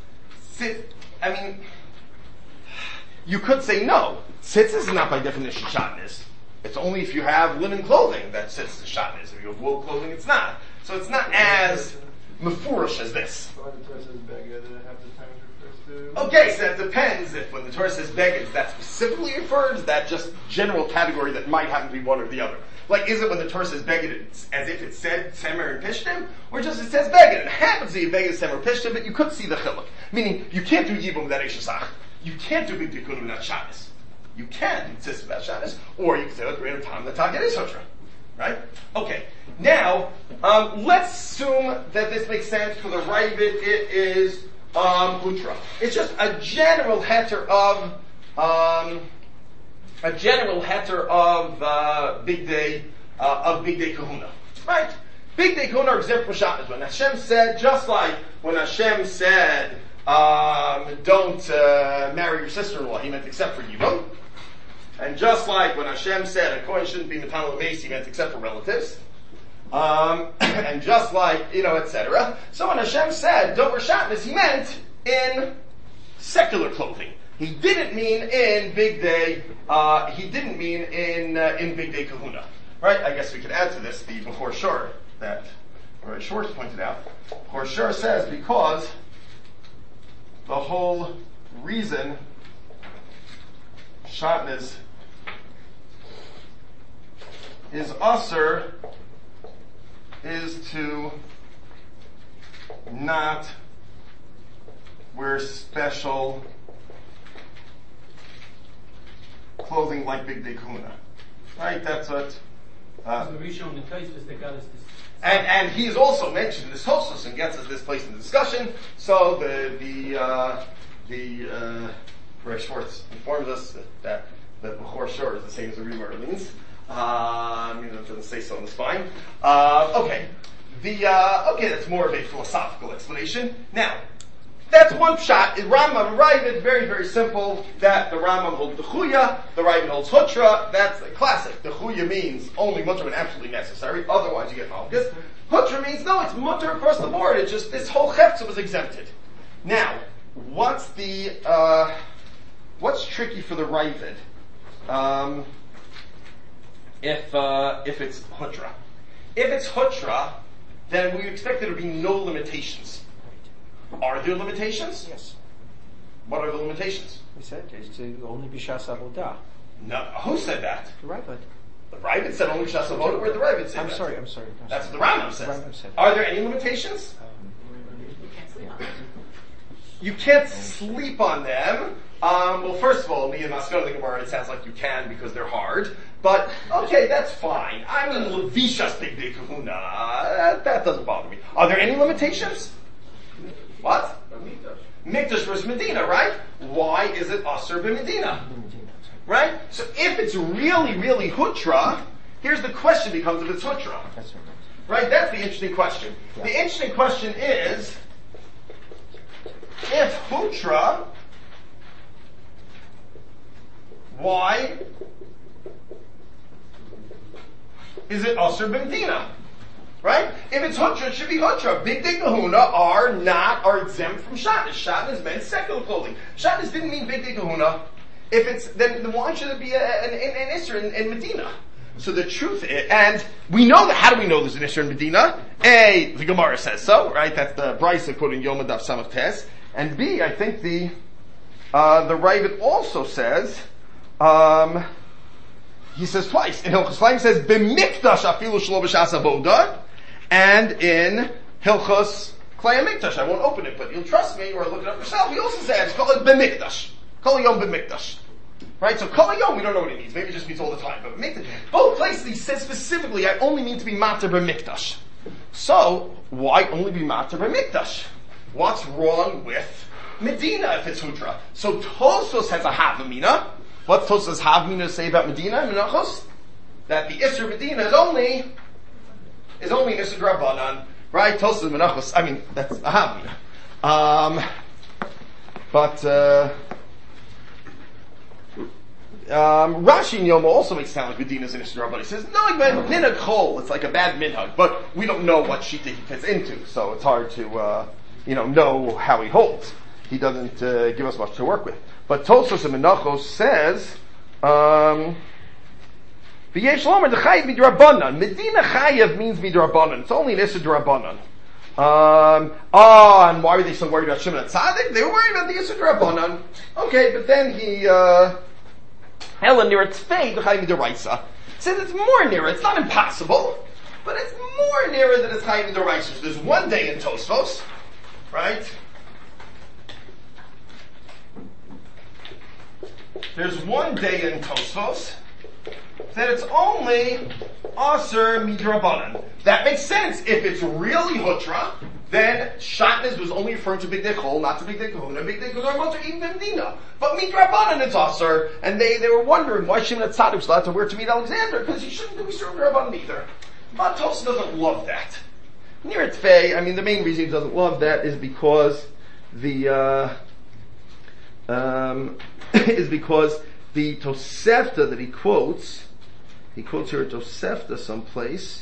Speaker 1: you could say no. Tzitzis is not by definition shatnez. It's only if you have linen clothing that tzitzis is shatnez. If you have wool clothing, it's not. So it's not as mefurish as this.
Speaker 3: So when the Torah says beged, does it have the time it refers to?
Speaker 1: Okay, so that depends. If when the Torah says beged, is that specifically referred? Is that just general category that might happen to be one or the other? Like, is it when the Torah says beged, it's as if it said semer and pishtim, or just it says beged? It happens to be beged, semer, pishtim, but you could see the chiluk. Meaning, you can't do yibum without eshesach. You can't do big tikkun without shatnez. You can insist without shatnez, or you can say, at greater time, the target is sutra. Right? Okay. Now, let's assume that this makes sense for the Ravid. It is Hutra. It's just a general heter of Big Day Kahuna. Right? Big Day Kahuna are exempt from shatnez. When Hashem said, just like when Hashem said, don't marry your sister-in-law, he meant except for Yibum. And just like when Hashem said a kohen shouldn't be metanel l'meis, he meant except for relatives. And just like, etc. So when Hashem said don't wear shatnez, he meant in secular clothing. He didn't mean in Big Day, he didn't mean in Big Day Kahuna. Right? I guess we could add to this the Bechor Shor that Rabbi Schwartz pointed out. Bechor Shor says because the whole reason shatnez is usher is to not wear special clothing like Big Day Kahuna. Right? That's what.
Speaker 6: The Rishon and Tosfos that got us this.
Speaker 1: And he is also mentioned in this Tosfos and gets us this place in the discussion. So the Ray Schwartz informs us that the Bechor Shor is the same as the Rima Orleans. It doesn't say so in the spine. Okay, that's more of a philosophical explanation. Now, that's one pshat. Rambam and Ravid, very, very simple. That the Rambam holds the Chuya, the Ravid holds Hutra. That's the classic. The Chuya means only mutter when absolutely necessary, otherwise you get malchus. Hutra means no, it's mutter across the board. It's just this whole hefza was exempted. Now, what's tricky for the Ravid? If it's Hutra. If it's Hutra, then we expect there to be no limitations. Are there limitations?
Speaker 9: Yes.
Speaker 1: What are the limitations?
Speaker 9: We said it's to only be Shas Avodah.
Speaker 1: No, who said that?
Speaker 9: The Ravid.
Speaker 1: The Ravid said only Shas Avodah. Where did the Ravid say that?
Speaker 9: I'm sorry.
Speaker 1: That's what the Rambam says.
Speaker 9: Rambam said.
Speaker 1: Are there any limitations? You can't sleep on them. Well, first of all, me and Maskon the Gemara, it sounds like you can because they're hard. But, okay, that's fine. I'm in Levishas Big Day Kahuna. That doesn't bother me. Are there any limitations? What? Mikdash versus Medina, right? Why is it Asur b'Medina? Right? So if it's really, really Hutra, here's the question becomes if it's Hutra.
Speaker 9: That's right.
Speaker 1: Right? That's the interesting question.
Speaker 9: Yeah.
Speaker 1: The interesting question is, if Hutra, why is it Asur b'Medina? Right? If it's Hutra, it should be Hutra. Big Day Kahuna are exempt from Shatnez. Shatnez meant secular clothing. Shatnez didn't mean Big Day Kahuna. If it's, then why should it be an Isser in Medina? So the truth is, and we know that, how do we know there's an Isser in Medina? A, the Gemara says so, right? That's the Brisa quoting Yom Daf Samach Tes. And B, I think the Ravid also says, he says twice. In Hilchos Chaim says, B'mikdash afilu shelo b'shas avoda, and in Hilchos Klei HaMikdash. I won't open it, but you'll trust me, or look it up yourself. He also says, call it B'mikdash. Kol Yom B'mikdash. Right? So Kol Yom, we don't know what it means. Maybe it just means all the time. But Mikdash, both places he says specifically, I only mean to be Mater B'mikdash. So, why only be Mater B'mikdash? What's wrong with Medina if it's Hutra? So Tosfos has a Havamina. What's Tosfos Havamina say about Medina in Menachos? That the Isser Medina is only Isser Drabanan. Right? Tosfos Menachos, I mean, that's a Havamina. Rashi in Yoma also makes it sound like Medina's in Isra, but he says, no, minhag chol, it's like a bad minhag, but we don't know what shita he fits into, so it's hard to, know how he holds. He doesn't, give us much to work with. But Tosfos and Menachos says, V'yesh lomer d'chayiv midrabanan. Medina chayiv means midrabanan. It's only an Isra drabanan. And why were they so worried about Shimon HaTzadik? They were worried about the Isra drabanan. Okay, but then he, Helen near its fate, Chaim D'Oraisa. Says it's more nearer. It's not impossible, but it's more nearer than it's Chaim D'Oraisa. So there's one day in Tosfos, right? There's one day in Tosfos that it's only Aser Midrabanan. That makes sense. If it's really Hutra, then Shatnez was only referring to Big Day Chol, not to Big Day Kahuna. Big Day Kahuna was even Medina. But Midrabanan it's Aser, and they were wondering why Shimon HaTzadik was allowed to wear to meet Alexander, because he shouldn't be served Midrabanan either. But Tosfos doesn't love that. Near Tfei, the main reason he doesn't love that is because the Tosefta that he quotes here a Tosefta someplace,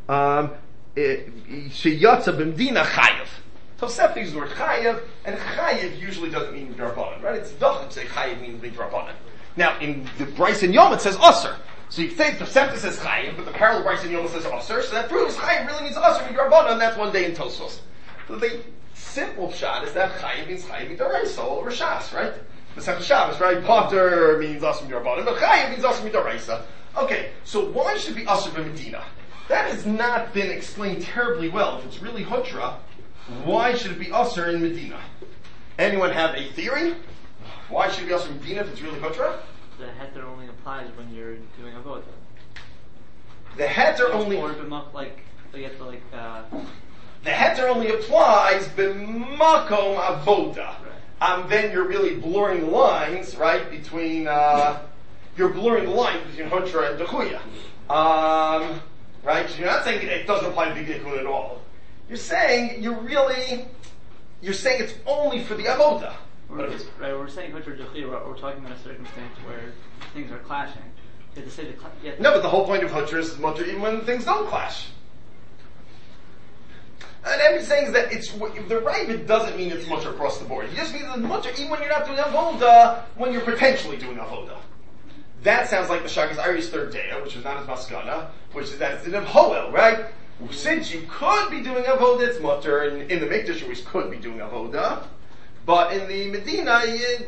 Speaker 1: Sheyatza b'mdina chayav. Tosefta uses the word chayav, and chayav usually doesn't mean midrabanan, right? It's dochim say chayav means midrabanan. Now, in the Bryce and Yom it says aser. So you say Tosefta says chayav, but the parallel Bryce and Yom says aser, so that proves chayav really means aser midrabanan, and that's one day in Tosfos. So the simple shot is that chayav means chayav midoraisa over Shas, right? The Masechet Shabbos, right? Potter means aser midrabanan, but chayav means aser midoraisa. Okay, so why should it be aser b'medina? that has not been explained terribly well. If it's really hutra, why should it be usher in Medina? Anyone have a theory? Why should it be usher in Medina if it's really hutra?
Speaker 10: The heter only applies when you're doing avoda.
Speaker 1: The heter only.
Speaker 10: Or like you have to
Speaker 1: The heter only applies b'makom avoda. Then you're really blurring the lines, right, between, you're blurring the lines between hutra and dechuya. Right? So you're not saying it doesn't apply to big dekun at all. You're saying it's only for the avoda.
Speaker 10: Right, we're saying hutra dechuya, we're talking about a circumstance where things are clashing. You have to say
Speaker 1: no, but the whole point of hutra is mutter even when things don't clash. And I'm saying is that it's the Ravid doesn't mean it's mutter across the board. He just means it's mutter even when you're not doing avoda, when you're potentially doing avoda. That sounds like the Shagas Ari's third day, which is not as maskana, which is that it's in Hoel, right? Since you could be doing avoda, it's mutter, and in the Mikdash you always could be doing avoda, but in the Medina,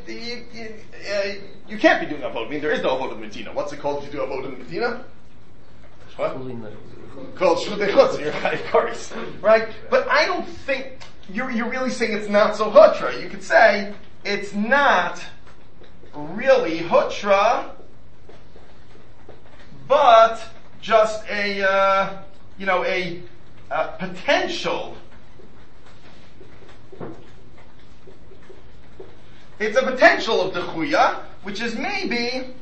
Speaker 1: you can't be doing avoda. I mean, there is no avoda in Medina. What's it called if you do avoda in Medina? What? Called Shudei Chutz, you're right? But I don't think you're really saying it's not so hutra. You could say it's not really hutra, but just a potential. It's a potential of dechuya, which is maybe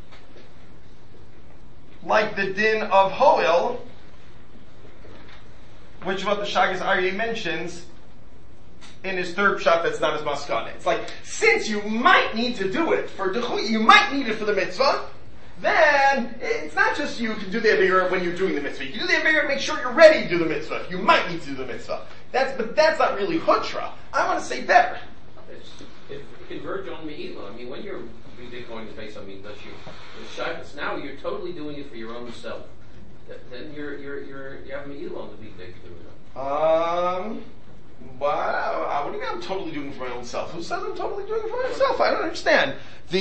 Speaker 1: like the din of Hoel, which is what the Shagas Aryeh mentions in his third pshat that's not his maskana. It's like, since you might need to do it for dechuya, you might need it for the mitzvah, then it's not just you can do the Avera when you're doing the mitzvah. You can do the Avera to make sure you're ready to do the mitzvah. You might need to do the mitzvah. But that's not really hutra. I want to say better.
Speaker 4: If you converge on Me'ila, I mean, when you're going to face on Mikdash, now you're totally doing it for your own self. Then you have Me'ila on the Mikdash to do it.
Speaker 1: Wow, what do you mean I'm totally doing it for my own self? Who says I'm totally doing it for myself? I don't understand. The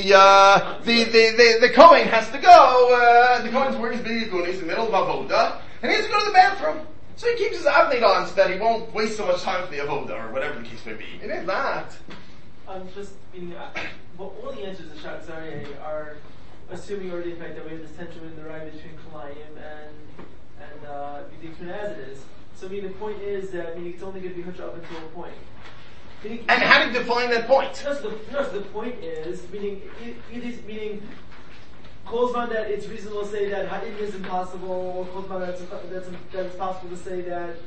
Speaker 1: Kohen has to go, the Kohen's wearing his big he's in the middle of Avoda, and he has to go to the bathroom. So he keeps his avnei on so that he won't waste so much time for the Avoda, or whatever the case may be. It is not.
Speaker 2: Just meaning, all the answers to Shagas Aryeh are assuming already the fact that we have this tension in the Ravid between Kalayim and B'dikun as it is. So I mean the point is that it's only going to be hutra up until a point.
Speaker 1: And how do you define that point?
Speaker 2: The point is meaning Kolzman that it's reasonable to say that Hadid is impossible, or Kolzman that it's possible to say that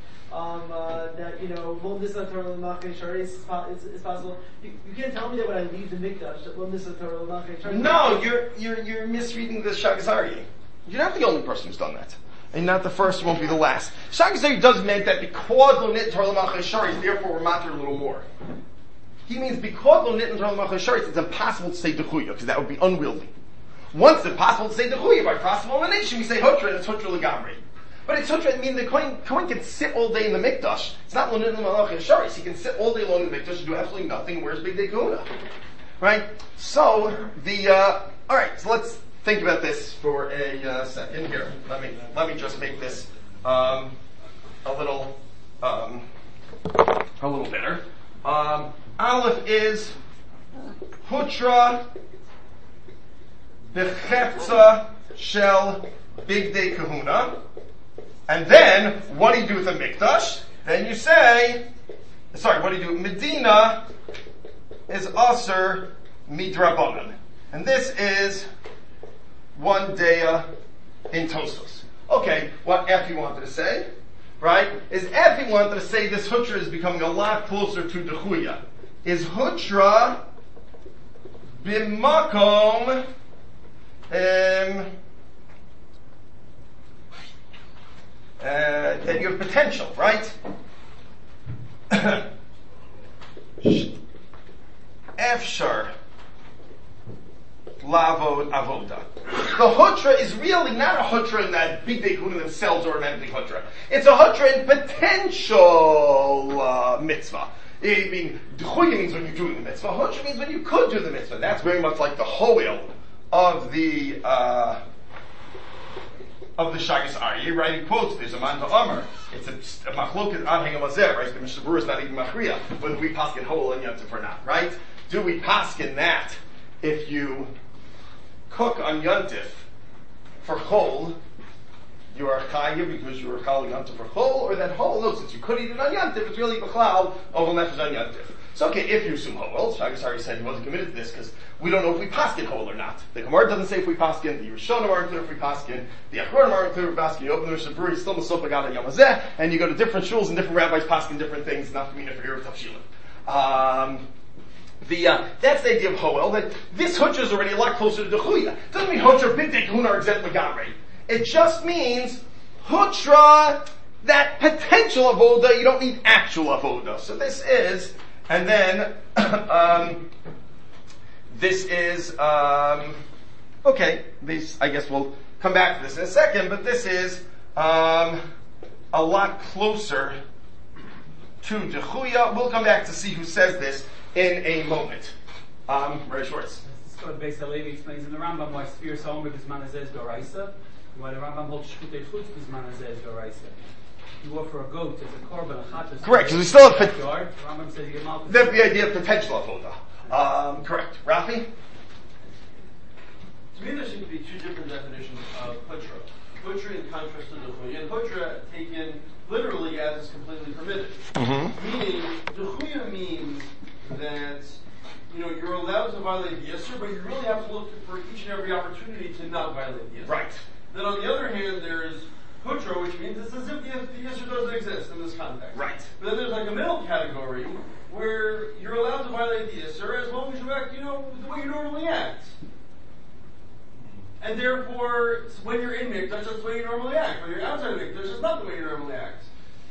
Speaker 2: Lomdis Torah L'machei Sharis is possible. You can't tell me that when I leave the Mikdash that Lomdis Torah L'machei Sharis.
Speaker 1: No, you're misreading the Shagas Aryeh. You're not the only person who's done that. And not the first, won't be the last. Shagas Aryeh does mean that because lo nit Torah L'machei Sharis, therefore we're matter a little more. He means because lo nit Torah L'machei Sharis, it's impossible to say dechuya, because that would be unwieldy. Once it's impossible to say dechuya by possible elimination, we say hutra, and it's hutra legamri. But it's hutra, I mean the Kohen can sit all day in the Mikdash. It's not lo nit L'machei Sharis. He can sit all day long in the Mikdash and do absolutely nothing. Where's Big Day Kahuna? Right? So, alright, so let's think about this for a second here. Let me just make this a little better. Aleph is hutra b'chefza shel big day kahuna, and then what do you do with the mikdash? Then you say, what do you do? Medina is aser midrabanan, and this is one day in Tosfos. Okay, what Effie wanted to say, right, is Effie wanted to say this hutra is becoming a lot closer to dechuya. Is hutra b'makom that you have potential, right? Efshar lavod avoda. The hutra is really not a hutra in that big day kahuna themselves are automatically hutra. It's a hutra in potential mitzvah. I mean, dechuya means when you're doing the mitzvah. Hutra means when you could do the mitzvah. That's very much like the hoel of the of the Shagas Aryeh, right? He quotes, there's a man to Amr. It's a machloket anheng amazeh, right? The Mishnah Berurah is not even machriya, whether we paskin hol and yontif or not, right? Do we paskin that if you cook on yontif for chol, you are chayiv because you are calling yontif for chol, or that hol, no, since you could eat it on yontif, it's really b'chlal oval nefesh on yontif. So okay, if you assume hol, Shagas Aryeh said he wasn't committed to this because we don't know if we paskin hol or not. The Gemara doesn't say if we paskin, the Rishonim aren't clear if we paskin, the Achronim aren't clear if we paskin, you open the Mishnah Berurah, you still Masopah on Yamazeh, and you go to different shuls and different rabbis paskin different things, not for me to figure out tafshilim. That's the idea of Hoel, that this Hutra is already a lot closer to the Chuya. Doesn't mean Hutra, Big Day Kahuna are exempt Magamre. It just means Hutra, that potential avoda, you don't need actual avoda. So this is, and then, this is, okay, this, I guess we'll come back to this in a second, but this is, a lot closer to Dechuya. We'll come back to see who says this in a moment. Ray Schwartz.
Speaker 6: This is what Beis Halevi explains in the Rambam why Sphere Somer Bisman Azez Doraisa, why the Rambam holds Shkutei Chutz Bisman Azez Doraisa. You offer a goat as a korban, a chatas.
Speaker 1: Correct, because we still have
Speaker 6: the Rambam says you get malchus.
Speaker 1: That's the idea of potential avoda. Correct. Rafi?
Speaker 11: To me, there seem to be two different definitions of hutra. Hutra in contrast to Dechuya. And hutra taken literally as is completely permitted.
Speaker 1: Mm-hmm.
Speaker 11: Meaning, Dechuya means that you're allowed to violate the Yisr, but you really have to look for each and every opportunity to not violate the Yisr.
Speaker 1: Right.
Speaker 11: Then on the other hand, there's Hutra, which means it's as if the Yisr doesn't exist in this context.
Speaker 1: Right.
Speaker 11: But then there's like a middle category where you're allowed to violate the Yisr as long as you act, the way you normally act. And therefore, when you're in Mikdash, that's the way you normally act. When you're outside of Mikdash, that's not the way you normally act.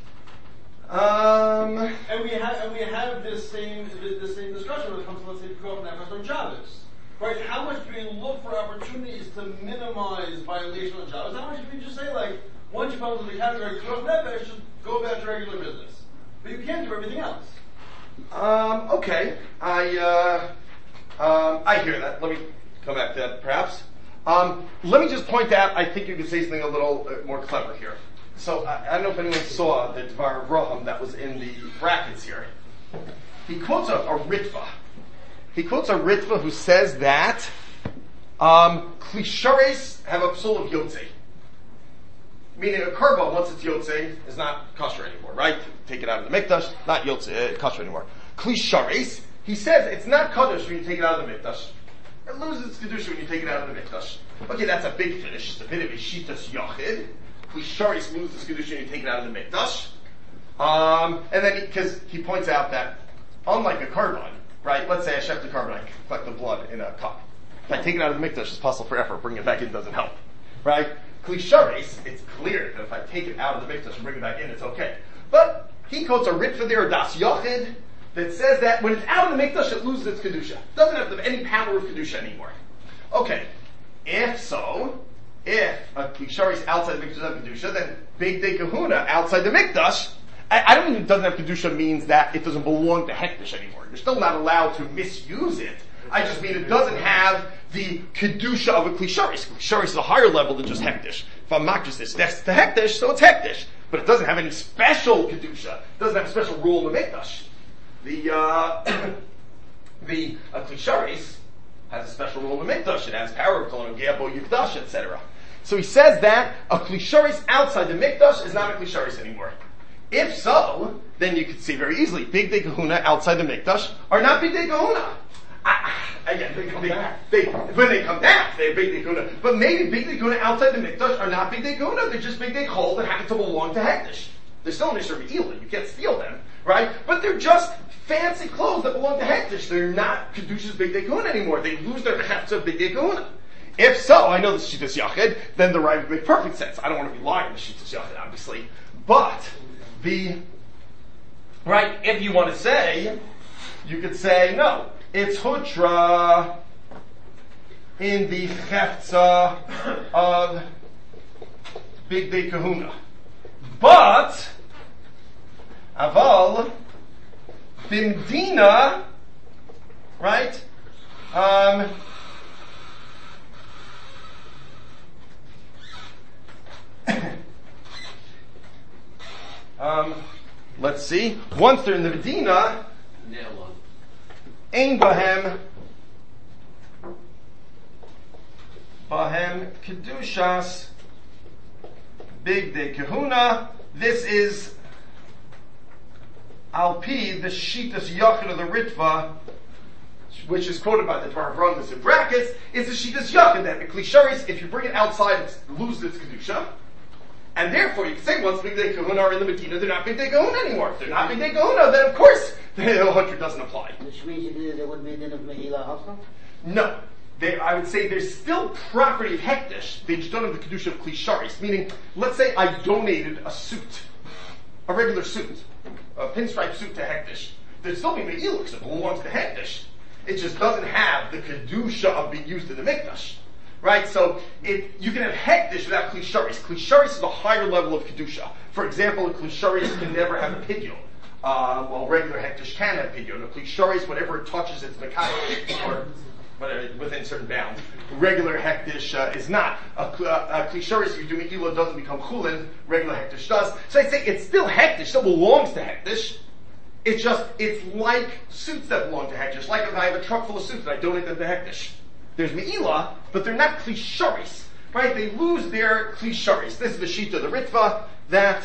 Speaker 11: And we have this same discussion when it comes to, let's say, Pekuach Nefesh on Shabbos. Right? How much do we look for opportunities to minimize violation on Shabbos? How much do we just say, like, once you fall into the category of Pekuach Nefesh, just go about your regular business? But you can't do everything else.
Speaker 1: Okay. I hear that. Let me come back to that, perhaps. Let me just point out, I think you could say something a little more clever here. So, I don't know if anyone saw the Dvar Avraham that was in the brackets here. He quotes a Ritva. He quotes a Ritva who says that Klishares have a psul of Yotzei. Meaning a korban, once it's Yotzei, is not kosher anymore, right? Take it out of the Mikdash, not Yotzei, kosher anymore. Klishares, he says it's not Kaddish when you take it out of the Mikdash. It loses its Kedusha when you take it out of the Mikdash. Okay, that's a big finish. It's a bit of a Shitas Yachid. Klishares loses its Kedusha when you take it out of the Mikdash. And then, because he points out that, unlike a korban, right, let's say I shech the korban, I collect the blood in a cup. If I take it out of the Mikdash, it's possible for effort. Bringing it back in doesn't help. Right? Klishares, it's clear that if I take it out of the Mikdash and bring it back in, it's okay. But he quotes a Ritva there, Das Yachid, that says that when it's out of the Mikdash, it loses its Kedusha. It doesn't have any power of Kedusha anymore. Okay. If so, if a Klishares is outside the Mikdash doesn't have Kedusha, then Big Day Kahuna outside the Mikdash, I don't mean it doesn't have Kedusha means that it doesn't belong to Hekdesh anymore. You're still not allowed to misuse it. I just mean it doesn't have the Kedusha of a Klishares. Klishares is a higher level than just Hekdesh. If I'm not just this next to Hekdesh, so it's Hekdesh. But it doesn't have any special Kedusha. It doesn't have a special rule in the Mikdash. The Klishares has a special role in Mikdash. It has power of Kolon Gebo Yivdash, etc. So he says that a Klishares outside the Mikdash is not a Klishares anymore. If so, then you could see very easily Big Day Kahuna outside the Mikdash are not Big Day Kahuna. Again, when they come back, they're Big Day Kahuna. But maybe Big Day Kahuna outside the Mikdash are not Big Day Kahuna. They're just Big Day Chol that happen to belong to Hekdesh. They're still in Isser B'Ila. You can't steal them, right? But they're just fancy clothes that belong to Hekdesh. They're not Kedusha's Big Day Kahuna anymore. They lose their hefts of Big Day Kahuna. If so, I know this is Shitas Yachid, then the right would make perfect sense. I don't want to be lying to Shitas Yachid, obviously. But, if you want to say, you could say, no, it's Hutra in the Heftza of Big Day Kahuna. But, Aval, Bimdina, right? let's see, once they're in the Medina, Ein Bahem Kedushas Big Day Kahuna. This is Alpi, the Shitas Yachid of the Ritva, which is quoted by the Dvar Vrondis in brackets, is the Shitas Yachid, that the Klisharis, if you bring it outside, it loses its Kedusha. And therefore, you can say once Big Day Kahuna are in the Medina, they're not Big Day Kahuna anymore. If they're not Big Day Kahuna, then of course the Hutcher doesn't apply.
Speaker 7: Which means there wouldn't be a din of Mehila also?
Speaker 1: No. I would say there's still property of Hektish. They just don't have the Kedusha of Klisharis. Meaning, let's say I donated a suit, a regular suit, a pinstripe suit to Hektish. There'd still be Mehila because it belongs to Hektish. It just doesn't have the Kedusha of being used in the Mikdash. Right? So, you can have Hektish without Klisharis. Klisharis is a higher level of Kedusha. For example, a Klisharis can never have a pidyon. While regular Hektish can have pidyon. A Klisharis, whatever it touches, it's Mekayah, or whatever, within certain bounds. Regular Hektish is not. A Klisharis, if you do Mehila, doesn't become Chulin. Regular Hektish does. So I'd say it's still Hektish, still belongs to Hektish. It's like suits that belong to Hektish. Like if I have a truck full of suits and I donate them to Hektish. There's Me'ilah, but they're not Klisharis. Right? They lose their Klisharis. This is the Shita of the Ritva, that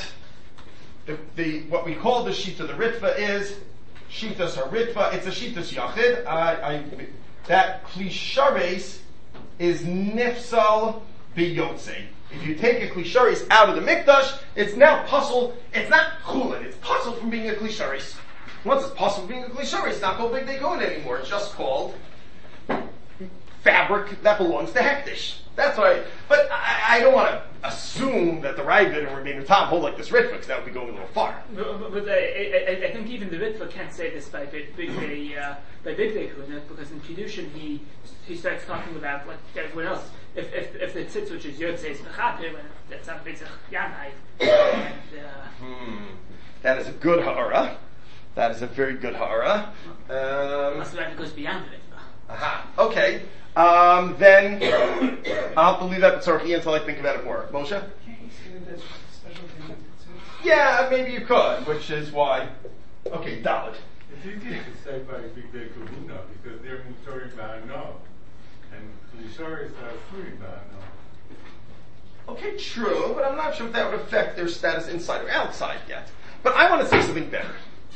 Speaker 1: what we call the Shita of the Ritva is Shitas HaRitva. It's a Shitas Yachid. That Klisharis is Nifsal B'Yotzei. If you take a Klisharis out of the Mikdash, it's now puzzle. It's not Chulin. It's puzzle from being a Klisharis. Once it's puzzle from being a Klisharis, it's not called Big Day Kohen anymore. It's just called fabric that belongs to Hektish. That's why. But I don't want to assume that the Ravid and Rabbeinu Tam hold like this Ritva, because that would be going a little far.
Speaker 10: But I think even the Ritva can't say this by Big Day Kohen, because in Kiddushin he starts talking about like everyone else. If the tzitz which is Yotzei is Mechaper, when that's not Beitzach Yanai.
Speaker 1: That is a good ha'ara. That is a very good ha'ara.
Speaker 10: Must have goes beyond the Ritva.
Speaker 1: Aha. Okay. Then I'll have to leave that B'tzorchi until I think about it more. Moshe?
Speaker 8: Can't you say that that's a special thing with the
Speaker 1: Yeah, maybe you could, which is why. Okay, Dalit.
Speaker 8: It's easier to say by Big Day Kahuna because they're Mutorim Ba'ano. And Klisharis are free Ba'ano.
Speaker 1: Okay, true, but I'm not sure if that would affect their status inside or outside yet. But I want to say something better.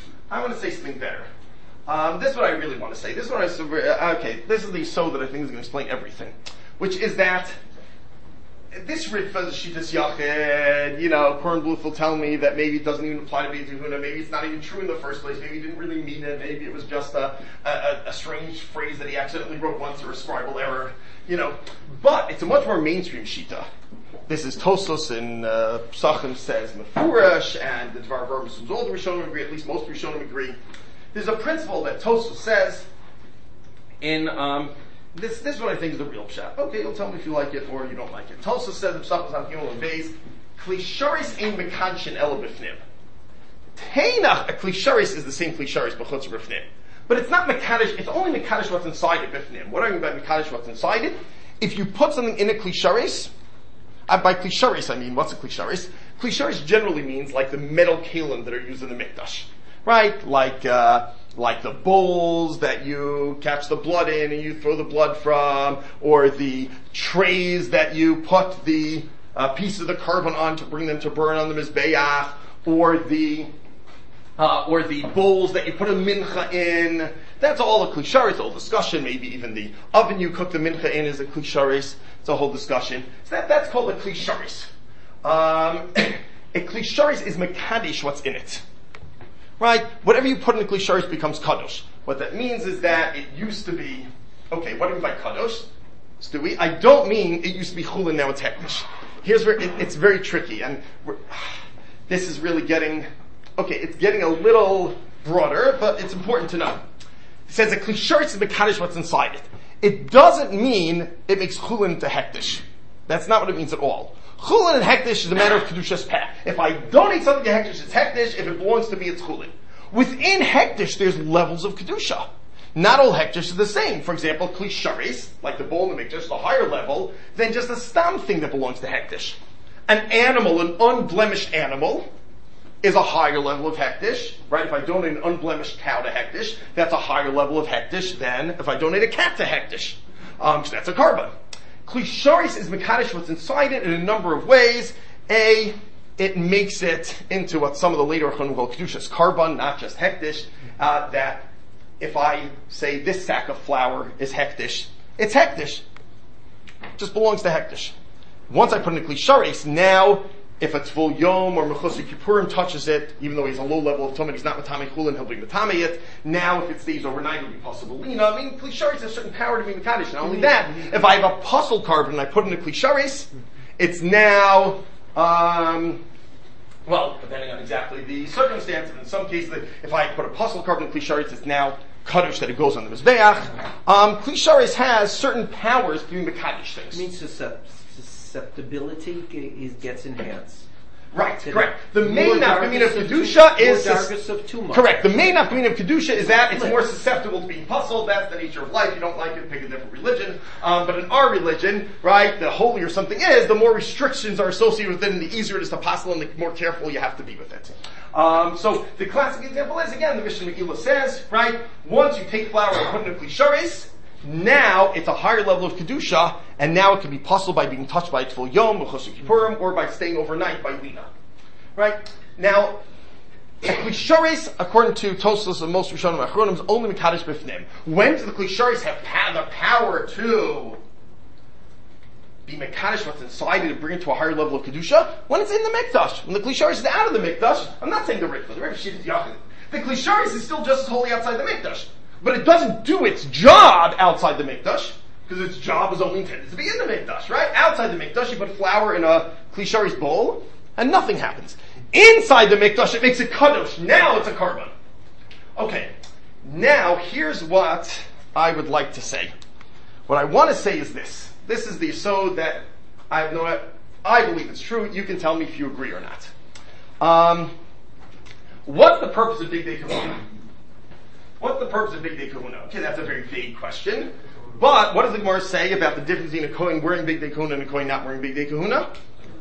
Speaker 1: This is what I really want to say. This is what this is the so that I think is going to explain everything. Which is that this Ritva is Shitas Yachid, Koren Bluth will tell me that maybe it doesn't even apply to Beit Yehuna, maybe it's not even true in the first place, maybe he didn't really mean it, maybe it was just a strange phrase that he accidentally wrote once or a scribal error, But it's a much more mainstream Shita. This is Tosos in Psachim says Mefurash, and the Dvar Vermes, all the Rishonim agree, at least most Rishonim agree. There's a principle that Tosos says in this is what I think is the real pshat. Okay, you'll tell me if you like it or you don't like it. Tosos says in Psachim on Gimel and Beis, Klisharis ein mekadshin ela b'fnim. Teinach, a Klisharis is the same Klisharis b'chutz b'fnim. But it's not Mekadosh, it's only Mekadosh what's inside it b'fnim. What do I mean by Mekadosh what's inside it? If you put something in a Klisharis, by Klisharis I mean, what's a Klisharis? Klisharis generally means like the metal kalim that are used in the Mikdash. Right? Like the bowls that you catch the blood in and you throw the blood from, or the trays that you put the piece of the carbon on to bring them to burn on the Mizbeach, or the bowls that you put a mincha in. That's all a klisharis, the whole discussion. Maybe even the oven you cook the mincha in is a klisharis. It's a whole discussion. So that's called a klisharis. A klisharis is mekadosh what's in it. Right? Whatever you put in the klisharis becomes kadosh. What that means is that it used to be, okay, what do you mean by kadosh? Stewie? I don't mean it used to be chulin, now it's hektish. Here's where it's very tricky, and this is really getting, it's getting a little broader, but it's important to know. It says a klisharis is mekadosh what's inside it. It doesn't mean it makes chulin into hektish. That's not what it means at all. Chulin and hektish is a matter of kedushas peh. If I donate something to hektish, it's hektish. If it belongs to me, it's chulin. Within hektish, there's levels of kedusha. Not all hektish is the same. For example, klisharis, like the bowl in the mikdash, the higher level than just a stam thing that belongs to hektish. An animal, an unblemished animal, is a higher level of hektish, right? If I donate an unblemished cow to hektish, that's a higher level of hektish than if I donate a cat to hektish. So that's a carbon. Kli sharis is mekadesh what's inside it in a number of ways. A, it makes it into what some of the later Chachamim call kedushas carbon, not just hektish. That if I say this sack of flour is hektish, it's hektish. It just belongs to hektish. Once I put in a kli sharis, now if a Tvul Yom or Mechusar Kippurim touches it, even though he's a low level of tumah, he's not Matame Chulin, he'll be Matame it. Now, if it stays overnight, it'll be possible Lina. I mean, Kli sharis has a certain power to be Mekadesh. Not only that, if I have a puzzle carbon and I put in a Kli sharis, it's now, well, depending on exactly the circumstance, in some cases, if I put a puzzle carbon in Kli sharis, it's now Kaddish that it goes on the Mizbeach. Kli sharis has certain powers to be Mekadesh things.
Speaker 9: It means susceptibility gets enhanced.
Speaker 1: Right, correct. The main nafkamina of Kedusha is... Correct. The main nafkamina of Kedusha is that it's more susceptible to being puzzled. That's the nature of life. You don't like it, pick a different religion. But in our religion, right, the holier something is, the more restrictions are associated with it, and the easier it is to puzzle, and the more careful you have to be with it. So the classic example is, again, the Mishnah Megillah says, right, once you take flour and put it in a Kli sharis, now it's a higher level of Kedusha, and now it can be possible by being touched by Tvul Yom, Mechusar Kippurim, or by staying overnight by Lina. Right? Now, a Kli sharis, according to Tosfos and most Rishonim Achronim, is only Mekadesh Bifnim. When does the Kli sharis have the power to be Mekadesh what's inside it and bring it to a higher level of Kedusha? When it's in the Mikdash. When the Kli sharis is out of the Mikdash, I'm not saying the Rikva. The Rikva Shit is Yachid. The Kli sharis is still just as holy outside the Mikdash. But it doesn't do its job outside the Mikdash, because its job is only intended to be in the Mikdash, right? Outside the Mikdash, you put flour in a Kli sharis bowl, and nothing happens. Inside the Mikdash, it makes it kadosh. Now it's a carbon. Okay. Now, here's what I would like to say. What I want to say is this. This is the yesod that I believe it's true. You can tell me if you agree or not. What's the purpose of Big Day Kahuna? What's the purpose of Big Day Kahuna? Okay, that's a very vague question. But what does the Gemara say about the difference between a Kohen wearing Big Day Kahuna and a Kohen not wearing Big Day Kahuna?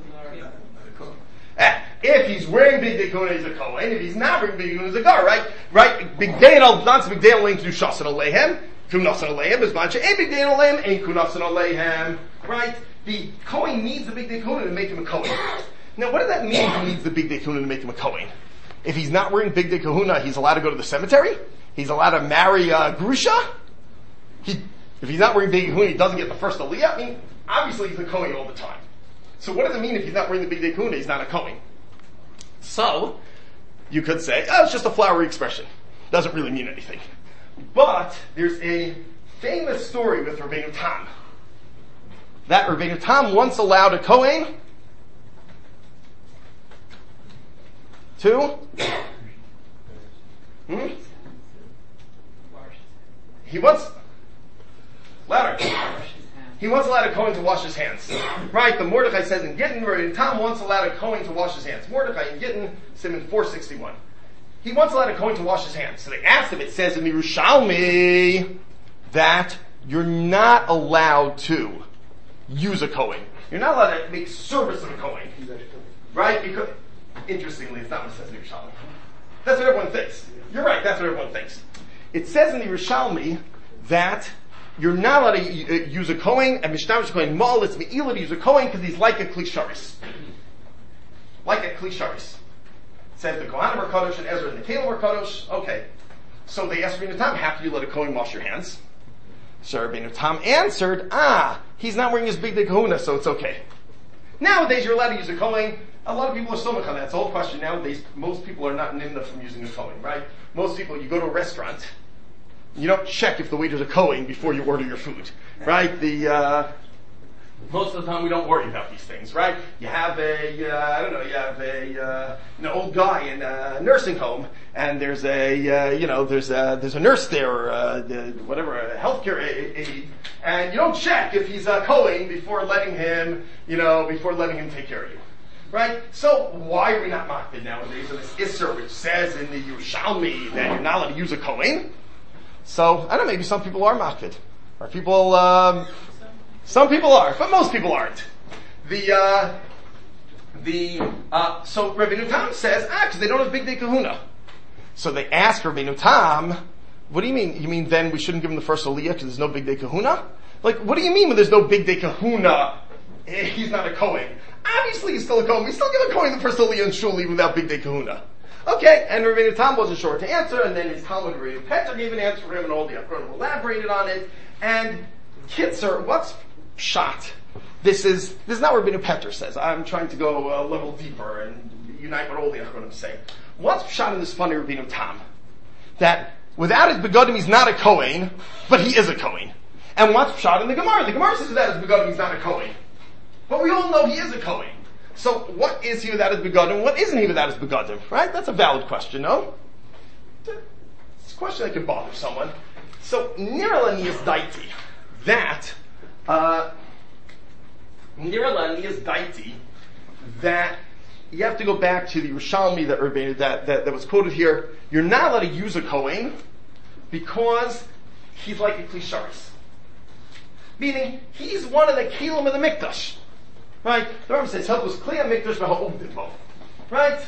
Speaker 1: If he's wearing Big Day Kahuna, he's a Kohen. If he's not wearing Big Day Kahuna, he's a Gar, right? Right? Big Day and not Big Day and Aleim to do Shasan Alehem. Kunasan Alehem is Mancha. A Big Day and Alehem ain't Kunasan Alehem. Right? The Kohen needs the Big Day Kahuna to make him a Kohen. Now, what does that mean? He needs the Big Day Kahuna to make him a Kohen. If he's not wearing Big Day Kahuna, he's allowed to go to the cemetery. He's allowed to marry Grusha. If he's not wearing Big Day Kahuna, he doesn't get the first Aliyah. I mean, obviously he's a Kohen all the time. So what does it mean if he's not wearing the Big Day Kahuna, he's not a Kohen? So, you could say, oh, it's just a flowery expression. Doesn't really mean anything. But, there's a famous story with Rabbeinu Tam. That Rabbeinu Tam once allowed a Kohen to... He once allowed a Kohen to wash his hands. Right? The Mordechai says in Gittin, Rabbeinu Tam once allowed a Kohen to wash his hands. Mordechai in Gittin, Siman 461. He once allowed a Kohen to wash his hands. So they asked him, it says in the Yerushalmi that you're not allowed to use a Kohen. You're not allowed to make service of a Kohen. Right? Because, interestingly, it's not what it says in the Yerushalmi. That's what everyone thinks. You're right, that's what everyone thinks. It says in the Yerushalmi that you're not allowed to use a Kohen, and Mishnah Kohen Mal, it's Me'ila to use a Kohen because he's like a Kli sharis. Like a Kli sharis. It says the Kohanim are Kadosh and Ezra and the Kalim are Kadosh. Okay. So they asked Rabbeinu Tam, how do you let a Kohen wash your hands? So Rabbeinu Tam answered, he's not wearing his Big Day Kahuna, so it's okay. Nowadays you're allowed to use a Kohen. A lot of people are stomach on that. It's a whole question. Nowadays, most people are not nimna from using a Kohen, right? Most people, you go to a restaurant, you don't check if the waiter's a Kohen before you order your food, right? Most of the time we don't worry about these things, right? You have an old guy in a nursing home, and there's a nurse there, or a healthcare aide, and you don't check if he's a Kohen before letting him take care of you. Right? So, why are we not makbid nowadays on this Isser, which says in the Yerushalmi that you're not allowed to use a Kohen? So, I don't know, maybe some people are makbid. Or some people are, but most people aren't. The So Rabbeinu Tam says, because they don't have Bigdei Kahuna. So they ask Rabbeinu Tam, what do you mean? You mean then we shouldn't give him the first Aliyah because there's no Bigdei Kahuna? Like, what do you mean when there's no Bigdei Kahuna? He's not a Kohen. Obviously he's still a Kohen. We still give a Kohen the first Aliyah in Shul even without Bigdei Kahuna. Okay, and Rabbeinu Tam wasn't sure to answer, and then his Talmud Rabbeinu Peter gave an answer for him, and all the Achronim elaborated on it. And Kitzer, what's Pshat? This is not what Rabbeinu Peter says. I'm trying to go a level deeper and unite what all the Achronim say. What's Pshat in this funny Rabbeinu Tam? That without his begodim he's not a Kohen, but he is a Kohen. And what's Pshat in the Gemara? The Gemara says without his begodim he's not a Kohen. But we all know he is a Kohen. So what is he without his begodim? What isn't he without his begodim? Right? That's a valid question, no? It's a question that could bother someone. So Niralani is daiti. That Niralani is daiti. That you have to go back to the Yerushalmi that was quoted here. You're not allowed to use a Kohen because he's like a Klisharis. Meaning, he's one of the Kelim of the Mikdash. Right? The Rambam says, help us clear Mikdash v'ha'obdimbo. Right?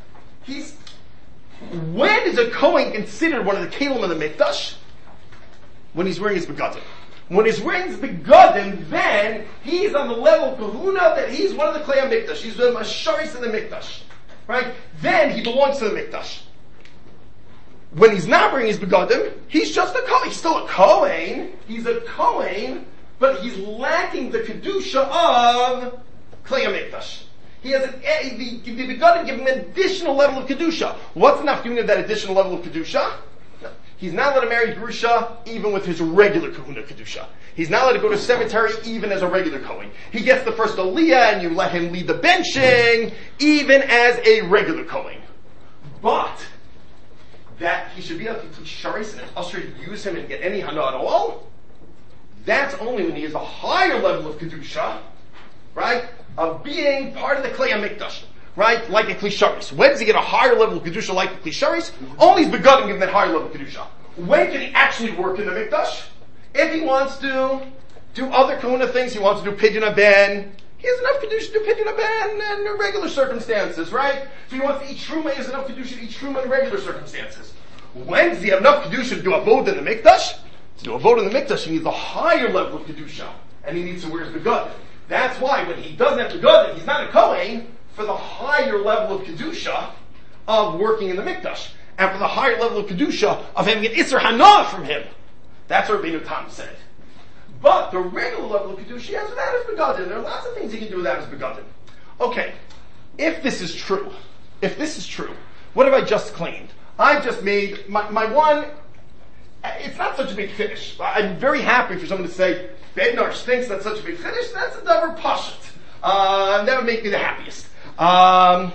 Speaker 1: When is a Kohen considered one of the Kelim of the Mikdash? When he's wearing his begodim. When he's wearing his begodim, then he's on the level of kahuna that he's one of the Klei HaMikdash. He's the Masharis in the Mikdash. Right? Then he belongs to the Mikdash. When he's not wearing his begodim, he's just a Kohen. He's still a Kohen. He's a Kohen, but he's lacking the kedusha of Klei HaMikdash. He has the begodim give him an additional level of kedusha. What's enough giving him that additional level of kedusha? No. He's not allowed to marry Grusha even with his regular kahuna kedusha. He's not allowed to go to cemetery even as a regular Kohen. He gets the first aliyah and you let him lead the benching even as a regular Kohen. But that he should be able to teach Sharis and usher to use him and get any hana at all, that's only when he has a higher level of kedusha, right, of being part of the Klei HaMikdash, right, like a Klisharis. When does he get a higher level of kedusha like a Klisharis? Only he's begun to give him that higher level of kedusha. When can he actually work in the Mikdash? If he wants to do other kahuna things, he wants to do Pidyon Ben. He has enough kedusha to do Pidyon Ben in regular circumstances, right? So he wants to eat truma, he has enough kedusha to eat truma in regular circumstances. When does he have enough kedusha to do avoda in the Mikdash? To do avoda in the Mikdash, he needs a higher level of kedusha, and he needs to wear his begodim. That's why when he doesn't have begodim, he's not a Kohen for the higher level of kedusha of working in the Mikdash, and for the higher level of kedusha of having an Isser Hana from him. That's what Rabbeinu Tam said. But the regular level of kedusha he has without his begodim. There are lots of things he can do without his begodim. Okay, if this is true, what have I just claimed? I just made my one. It's not such a big finish. I'm very happy for someone to say Bednar thinks that's such a big finish. That's a davar pashut. That would make me the happiest. But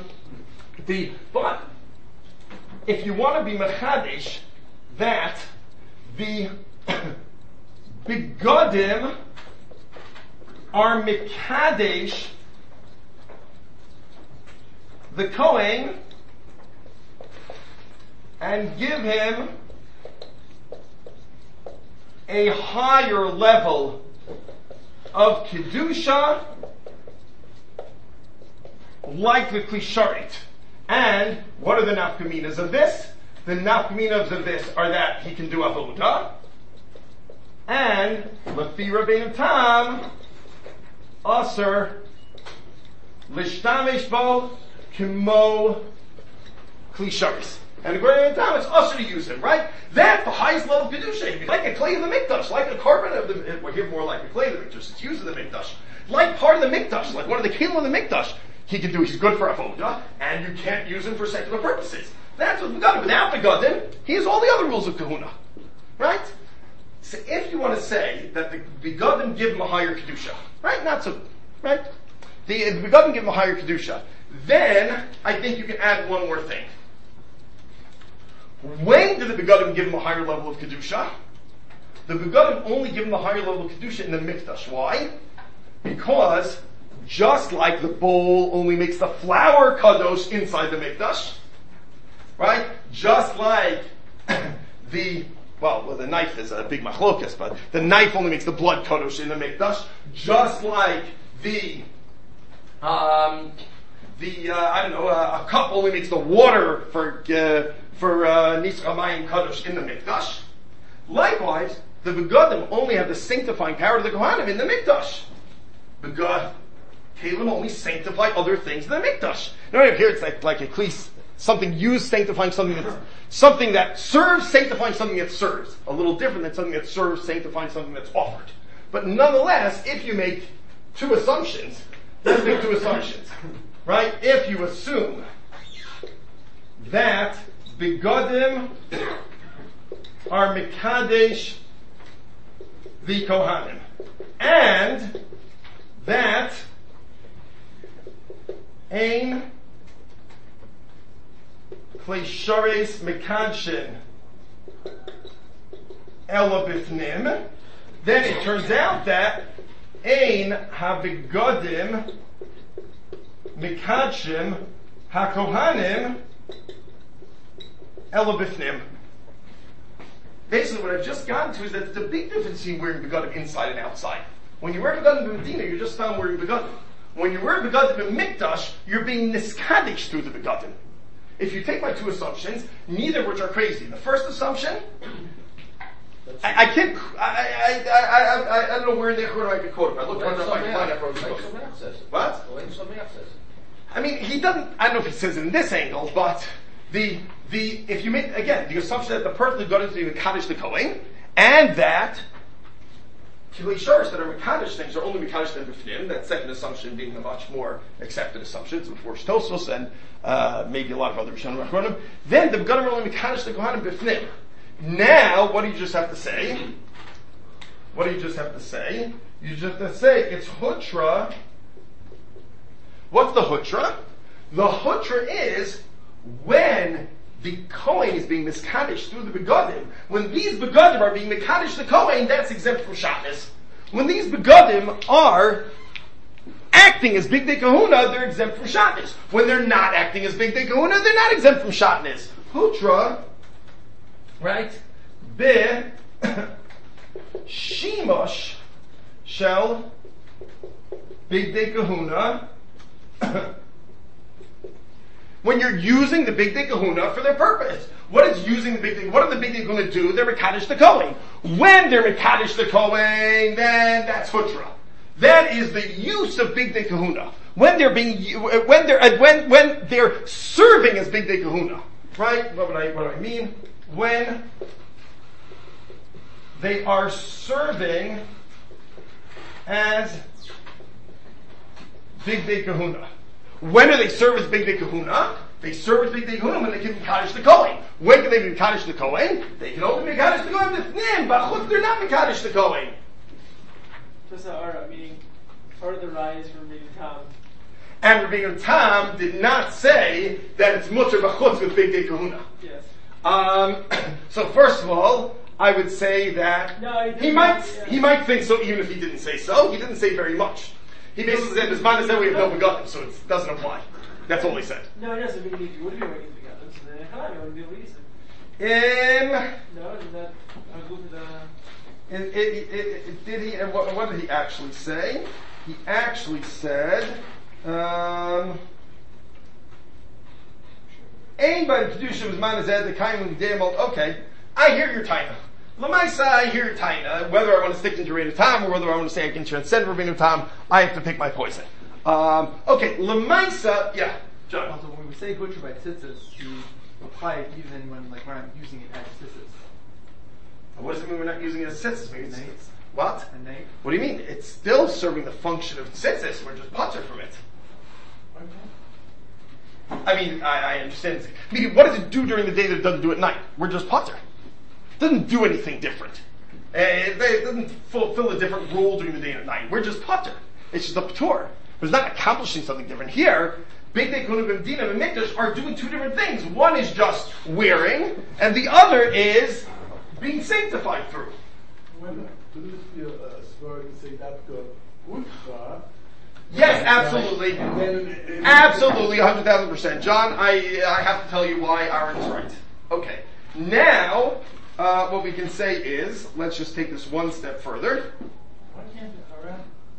Speaker 1: if you want to be mechadesh, that the begodim are mekadesh the Kohen and give him a higher level of kedusha like the Klisharit. And what are the nafkaminas of this? The nafkaminas of this are that he can do avoda, and Lefi Rabbeinu Tam aser lishtamesh bo kimo Klisharis. And according to Tom, it's usher to use him, right? That's the highest level of kedusha. Like a clay of the mikdash, like a carbon of the. We're here more like a clay of the mikdash. It's used in the mikdash, like part of the mikdash, like one of the kelim of the mikdash. He can do. He's good for avoda, and you can't use him for secular purposes. That's what begodim. Without begodim, he has all the other rules of kahuna, right? So if you want to say that the begodim give him a higher kedusha, right? Not so, right? The begodim give him a higher kedusha. Then I think you can add one more thing. When did the begodim give him a higher level of kedusha? The begodim only give him a higher level of kedusha in the mikdash. Why? Because just like the bowl only makes the flour kadosh inside the mikdash, right? Just like the knife is a big machlokas, but the knife only makes the blood kadosh in the mikdash. Just like the a cup only makes the water for Nisra Mayim Kadosh in the Mikdash. Likewise, the Begadim only have the sanctifying power of the Kohanim in the Mikdash. Kalim only sanctify other things in the Mikdash. Now here it's like a clease, something used sanctifying something that serves sanctifying something that serves. A little different than something that serves sanctifying something that's offered. But nonetheless, if you make two assumptions, let's make two assumptions. Right? If you assume that Begadim are Mekadesh the Kohanim, and that Ein Kleishares Mekadshin Ela Bifnim, then it turns out that Ein HaBegadim Mikadshim HaKohanim Ela Bifnim. Basically, what I've just gotten to is that there's a big difference between wearing begadim inside and outside. When you wear begadim in Medina, you're just found wearing begadim. When you wear begadim in Mikdash, you're being niskadish through the begadim. If you take my two assumptions, neither of which are crazy. The first assumption, I can't. I don't know where in the Quran I could quote it. I looked around if I can find out where it was. What? I mean, he doesn't. I don't know if he says it in this angle, but if you make again the assumption that the person who got into the Kaddish the Kohen, and that Kilei Sharish that are Mekadosh things are only Mekadosh and Bifnim, that second assumption being a much more accepted assumption, it's before Tosfos and maybe a lot of other Rishonim Achronim, then the Begadim are only Mekadosh the Kohanim Bifnim. Now, what do you just have to say? What do you just have to say? You just have to say it's Hutra. What's the Hutra? The Hutra is when the Kohen is being miskadish through the Begadim. When these Begadim are being mikadish the Kohen, that's exempt from Shatnez. When these Begadim are acting as Big Day Kahuna, they're exempt from Shatnez. When they're not acting as Big Day Kahuna, they're not exempt from Shatnez. Hutra, right? Be Shimush shall Big Day Kahuna. When you're using the Big Day Kahuna for their purpose. What is using the Big Day? What are the Big Day going to do? They're Mekadosh the Kohen. When they're Mekadosh the Kohen, then that's Hutra. That is the use of Big Day Kahuna. When they're serving as Big Day Kahuna. Right? What do I mean? When they are serving as Big Day Kahuna. When do they serve as Big Day Kahuna? They serve as Big Day Kahuna when they can be Kaddish the Kohen. When can they be Kaddish the Kohen? They can only be Kaddish the Kohen B'fnim, but Chutz they're not Kaddish the Kohen.
Speaker 2: Just meaning part of the rise from Rabbeinu Tam.
Speaker 1: And Rabbeinu Tam did not say that it's mutter b'chutz with Big Day Kahuna.
Speaker 2: Yes.
Speaker 1: So first of all, I would say that he might think so even if he didn't say so. He didn't say very much. He basically said, "As man said, we have no begotten," so it doesn't apply. That's all he said.
Speaker 2: No, it doesn't mean if you would be working begotten, so then I wouldn't be releasing. No, isn't that
Speaker 1: did he? And what did he actually say? He actually said, "Ain by the kedusha was man said the kaim demol." Okay, I hear your taina. Lamaisa, I hear your taina. Whether I want to stick to Rabbeinu Tam or whether I want to say I can transcend Rabbeinu Tam, I have to pick my poison. Okay, Lamaisa, yeah, John.
Speaker 12: Also, when we say Hutra by tzitzis, you apply it even when we're not using it as tzitzis.
Speaker 1: What does it mean we're not using it as tzitzis? What?
Speaker 12: What
Speaker 1: do you mean? It's still serving the function of tzitzis. We're just putter from it. I mean, I understand. I mean, what does it do during the day that it doesn't do at night? We're just putter. It doesn't do anything different. It doesn't fulfill a different role during the day and at night. We're just putter. It's just a patur. It's not accomplishing something different. Here, Big Day Kahuna B'Medina and Mikdash are doing two different things. One is just wearing, and the other is being sanctified through. Yes, absolutely. Absolutely, 100,000%. John, I have to tell you why Aaron's right. Okay. Now, what we can say is, let's just take this one step further.
Speaker 2: Why can't Aaron?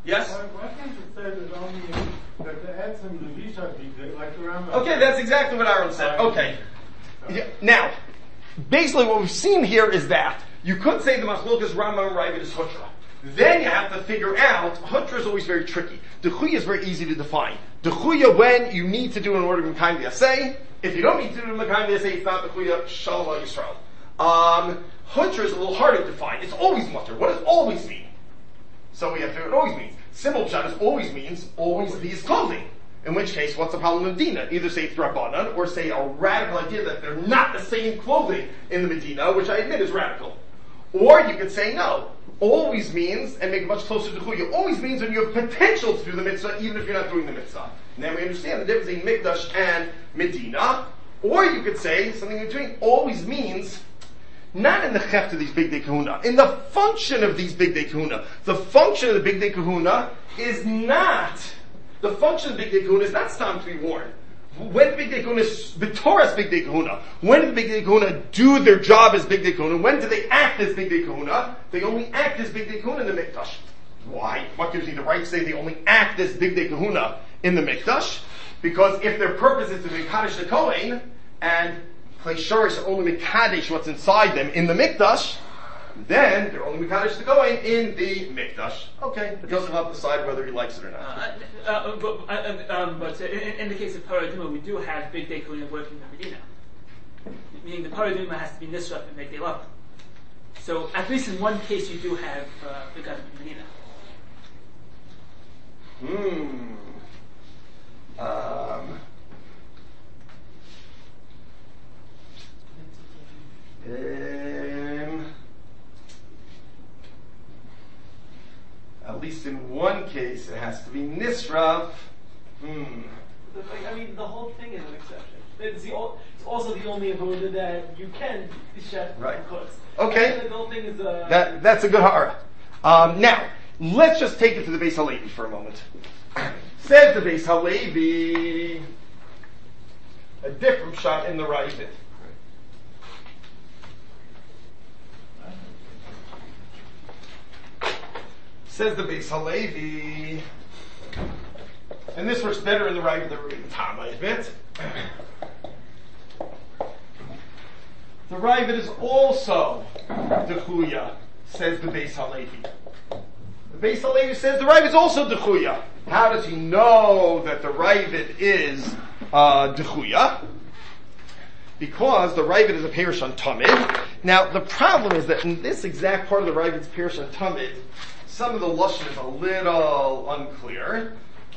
Speaker 1: Yes?
Speaker 8: Why can't it say that only that the Etzem Levisha did like the Rambam?
Speaker 1: Okay, that's exactly what Aaron said. Okay. Yeah, now, basically what we've seen here is that you could say the Machlokes Rambam and Ravid is Hutra. Then you have to figure out, Hutra is always very tricky. Dechuya is very easy to define. Dechuya when you need to do an order of Mekayim V'Yaseh. If you don't need to do an Mekayim V'Yaseh, it's not Dechuya, Shalom Al Yisrael. Hutra is a little harder to define. It's always mutter. What does always mean? So we have to figure what it always means. Simple pshat is always means always these clothing. In which case, what's the problem with Medina? Either say it's Rabbanan, or say a radical idea that they're not the same clothing in the Medina, which I admit is radical. Or you could say no. Always means, and make it much closer to Chuya, always means when you have potential to do the mitzvah, even if you're not doing the mitzvah. And then we understand the difference between Mikdash and Medina. Or you could say something in between. Always means not in the cheft of these Big Day Kahuna, in the function of these Big Day Kahuna. The function of the Big Day Kahuna is not, the function of the Big Day Kahuna is not stam to be worn. When the Big Day Kahuna is B'Torah's Big Day Kahuna, when do the Big Day Kahuna do their job as Big Day Kahuna? When do they act as Big Day Kahuna? They only act as Big Day Kahuna in the Mikdash. Why? What gives me the right to say they only act as Big Day Kahuna in the Mikdash? Because if their purpose is to be Kaddish the Kohen, and Klei Shoresh are only Mekadesh what's inside them in the Mikdash, then they're only Mekadesh the Kohen in the Mikdash. Okay, but Joseph will decide whether he likes it or not.
Speaker 10: But in the case of Paraduma, we do have Big Day Kohen working in the Medina. Meaning the Paraduma has to be Nisraf and Big Day Lava. So at least in one case you do have Big Day Medina.
Speaker 1: At least in one case, it has to be Nisraf.
Speaker 2: I mean, the whole thing is an exception. It's also the only avoda that you can be chef
Speaker 1: Right.
Speaker 2: cooks.
Speaker 1: Okay.
Speaker 2: The whole thing is
Speaker 1: That's a good ha'ara. Now, let's just take it to the Beis Halevi for a moment. Says the Beis Halevi, a different shot in the Ravid. Says the Beis Halevi, and this works better in the Ravid than the Tam, I admit. The Ravid is also Dechuya, says the Beis Halevi. The Beis Halevi says the Ravid is also Dechuya. How does he know that the Ravid is Dechuya? Because the Ravid is a Perish on Tamid. Now, the problem is that in this exact part of the Ravid's Perish on Tamid, some of the Lashon is a little unclear.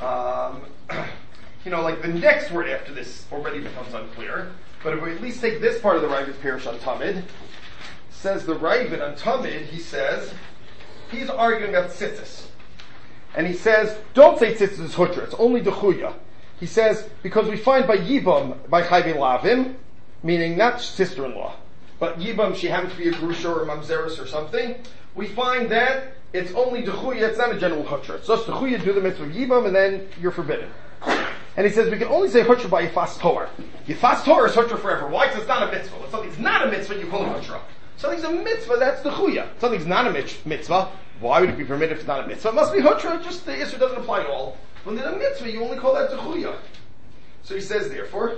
Speaker 1: Like the next word after this already becomes unclear. But if we at least take this part of the Ravid's Perish on Tamid, says the Ravid on Tamid, he says, he's arguing about tzitzis. And he says, don't say tzitzis is hutra, it's only dechuya. He says, because we find by Yibam, by Chayvin Lavim, meaning not sister-in-law, but Yibam, she happens to be a Grusha or a Mamzeris or something, we find that it's only dechuya, it's not a general hutra. It's just dechuya, do the mitzvah of Yibam, and then you're forbidden. And he says, we can only say hutra by Yifas Torah. Yifas Torah is hutra forever. Why? Because it's not a mitzvah. When something's not a mitzvah, you call it hutra. Something's a mitzvah, that's dechuya. Something's not a mitzvah, why would it be permitted if it's not a mitzvah? It must be hutra, just the issue doesn't apply at all. When there's a mitzvah, you only call that dechuya. So he says, therefore,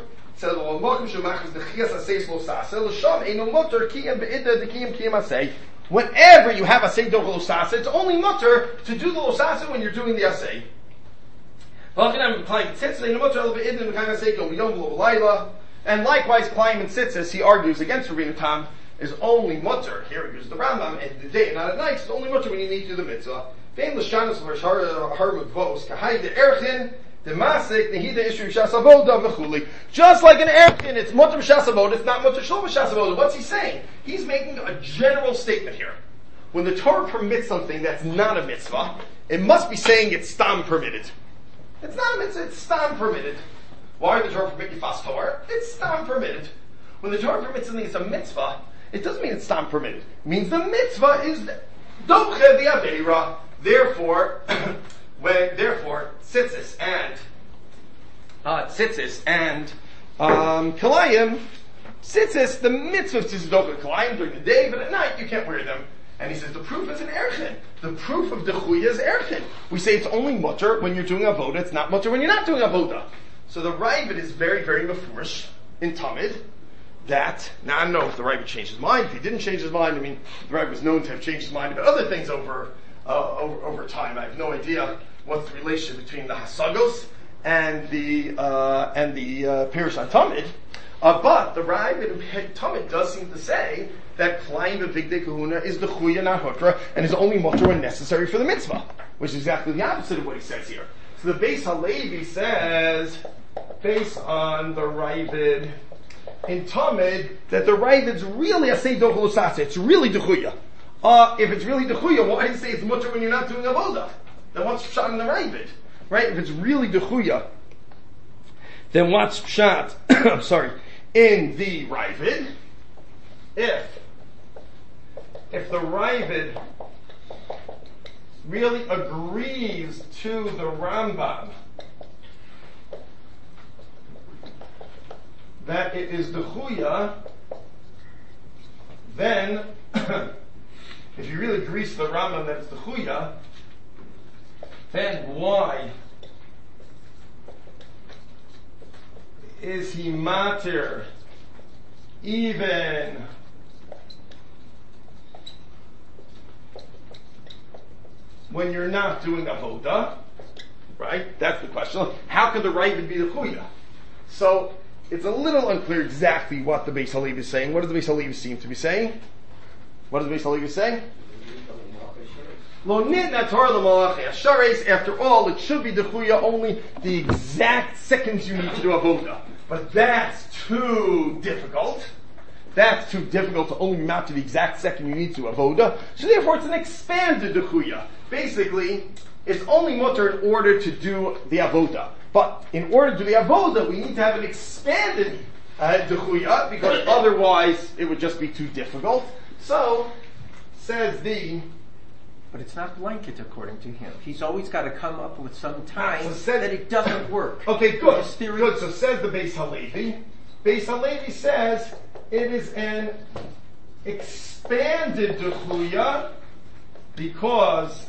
Speaker 1: whenever you have asay do losasa, it's only mutter to do the losasa when you're doing the asay. And likewise, Klein and Tzitzis, he argues against Rabbeinu Tam, is only mutter. Here he uses the Rambam, in the day, not at night, it's only mutter when you need to do the mitzvah. Just like an erkin, it's mutter b'shasavoda, it's not mutter shlo b'shasavoda. What's he saying? He's making a general statement here. When the Torah permits something that's not a mitzvah, it must be saying it's stam permitted. It's not a mitzvah, it's stam permitted. Why would the Torah permit Yifas Torah? It's stam permitted. When the Torah permits something that's a mitzvah, it doesn't mean it's stam permitted. It means the mitzvah is domche the aveira. Therefore, tzitzis and kilayim, tzitzis, the mitzvah of tzitzis domche kilayim during the day, but at night you can't wear them. And he says the proof is an erchin. The proof of dechuya is erchin. We say it's only mutter when you're doing avoda, it's not mutter when you're not doing avoda. So the Ravid is very, very mafurish in Tamid that, now I don't know if the Ravid changed his mind. If he didn't change his mind, I mean, the Ravid was known to have changed his mind about other things over time. I have no idea what's the relationship between the Hasagos and the Pirush on Tamid. But the Ravid in Tamid does seem to say that Klein B'Vigdei Kahuna is the Chuya not Hutra and is only mutter when necessary for the mitzvah, which is exactly the opposite of what he says here. So the Beis Halevi says, based on the Ravid in Tamid, that the Ravid's really a Seidoch Lusasa. It's really Dechuya. If it's really Dechuya, why do you say it's mutter when you're not doing Avoda? Then what's Pshat in the Ravid? Right? If it's really Dechuya, then what's Pshat, in the Ravid? If the Ravid really agrees to the Rambam that it is Dechuya, then if he really agrees to the Rambam that it's Dechuya, then why is he matir even when you're not doing avoda? Right? That's the question. How could the Ravid be the Chuya? So it's a little unclear exactly what the Beis Halevi is saying. What does the Beis Halevi seem to be saying? What does the Beis Halevi say? Lo nitna Torah l'malachei hashareis. After all, it should be the Chuya only the exact seconds you need to do avoda. But that's too difficult. That's too difficult to only map to the exact second you need to avoda. So therefore, it's an expanded dechuya. Basically, it's only mutter in order to do the avoda. But in order to do the avoda, we need to have an expanded dechuya, because otherwise it would just be too difficult. So, says the...
Speaker 9: But it's not blanket according to him. He's always got to come up with some time that it doesn't work.
Speaker 1: Okay, good. Good. So says the Beis Halevi. Beis Halevi says it is an expanded dechuya because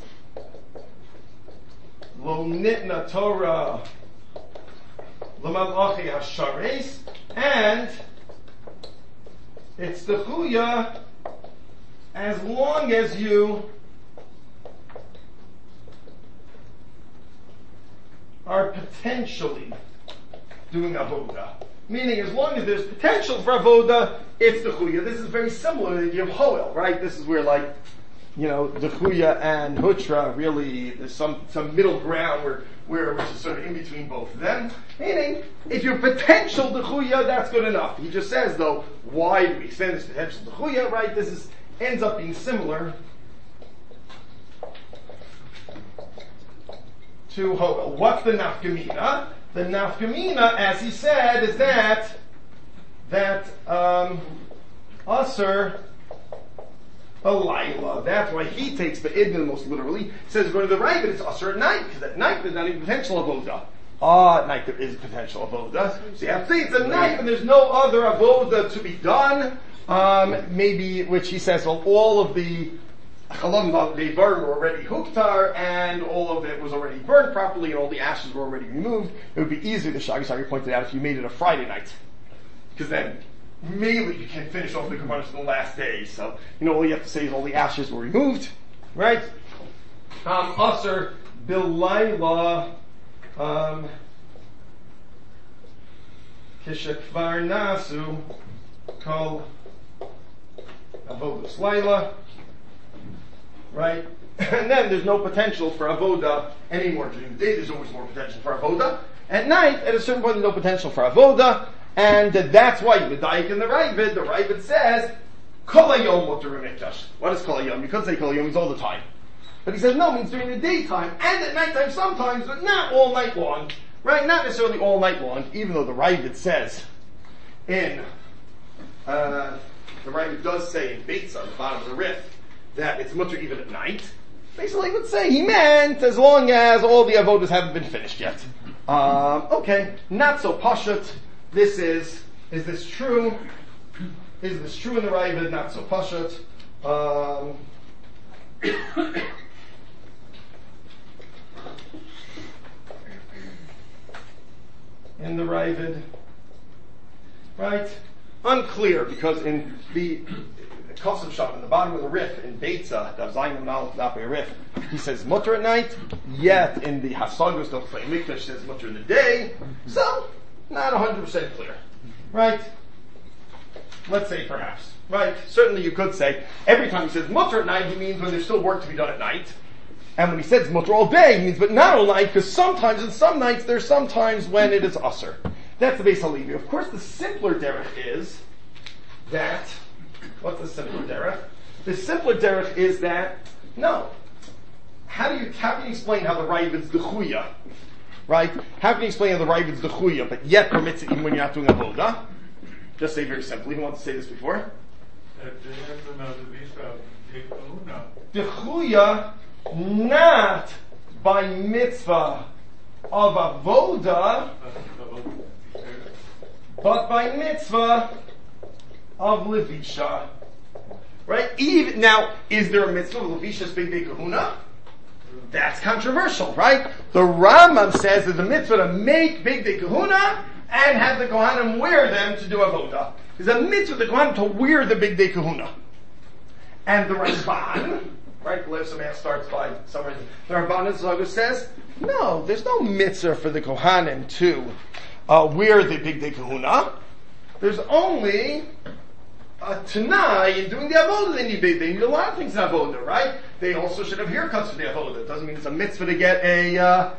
Speaker 1: lo nitna Torah l'malachei hashareis, and it's dechuya as long as you are potentially doing avoda. Meaning, as long as there's potential for avoda, it's dechuya. This is very similar to the idea of hoel, right? This is where, like, dechuya and hutra, really, there's some middle ground where which is sort of in between both of them. Meaning, if you're potential dechuya, that's good enough. He just says, though, why do we extend this potential dechuya, right? This ends up being similar to hoel. What's the nafkamina? The nafkamina, as he said, is that Asr Alayla. That's why he takes the idna most literally. He says, going to the right, but it's Asr at night, because at night there's not even potential avoda. At night there is potential avoda. So you have to say it's a night and there's no other avoda to be done. Maybe, which he says, well, all of the Chalam they burned were already huktar, and all of it was already burned properly, and all the ashes were already removed. It would be easier, the Shagasari pointed out, if you made it a Friday night. Because then, mainly you can finish off the Kabbalah on the last day. So, all you have to say is all the ashes were removed. Right? Asr Bilayla Kishakvar Nasu Kol Avodas Laila. Right? And then there's no potential for avoda anymore. During the day, there's always more potential for avoda. At night, at a certain point, there's no potential for avoda. And that's why the Daik in the Ravid says, Kol hayom mutar mikdash. What is kol hayom? You could say kol hayom means all the time. But he says, no, it means during the daytime, and at nighttime sometimes, but not all night long. Right? Not necessarily all night long, even though the Ravid says the Ravid does say in Beitza, on the bottom of the Rif, that it's mutter even at night. Basically, let's say he meant as long as all the avodas haven't been finished yet. Okay, not so pashut. Is this true? Is this true in the Ravid? Not so pashut. in the Ravid, right? Unclear, because in the Kosev Shop, in the bottom of the Rif, in Beitza, the Zayin Aleph not by Rif, he says mutter at night, yet in the Hasagos of Klei Mikdash says mutter in the day, so, not 100% clear, right? Let's say perhaps, right? Certainly you could say, every time he says mutter at night, he means when there's still work to be done at night. And when he says mutter all day, he means but not all night, because sometimes, in some nights, there's some times when it is usher. That's the Beis Halevi. Of course, the simpler derech is that, what's the simpler derech? The simpler derech is that, no. How can you explain how the Ravid's dechuya, right? How can you explain how the Ravid's dechuya, but yet permits it even when you're not doing a avoda? Just say very simply. Who wants to say this before? Dechuya, not by mitzvah of avoda, but by mitzvah of levisha. Right? Even now, is there a mitzvah of levisha's bigdei kahuna? That's controversial, right? The Rambam says that the mitzvah to make bigdei kahuna and have the Kohanim wear them to do avoda. There's a mitzvah the Kohanim to wear the bigdei kahuna. And the Ramban, right, the Lev Sameach starts by somewhere. The Ramban in Zogos says, no, there's no mitzvah for the Kohanim to wear the bigdei kahuna. There's only a tanai in doing the avoda. They need a lot of things in avoda, right? They also should have haircuts for the avoda. It doesn't mean it's a mitzvah to get a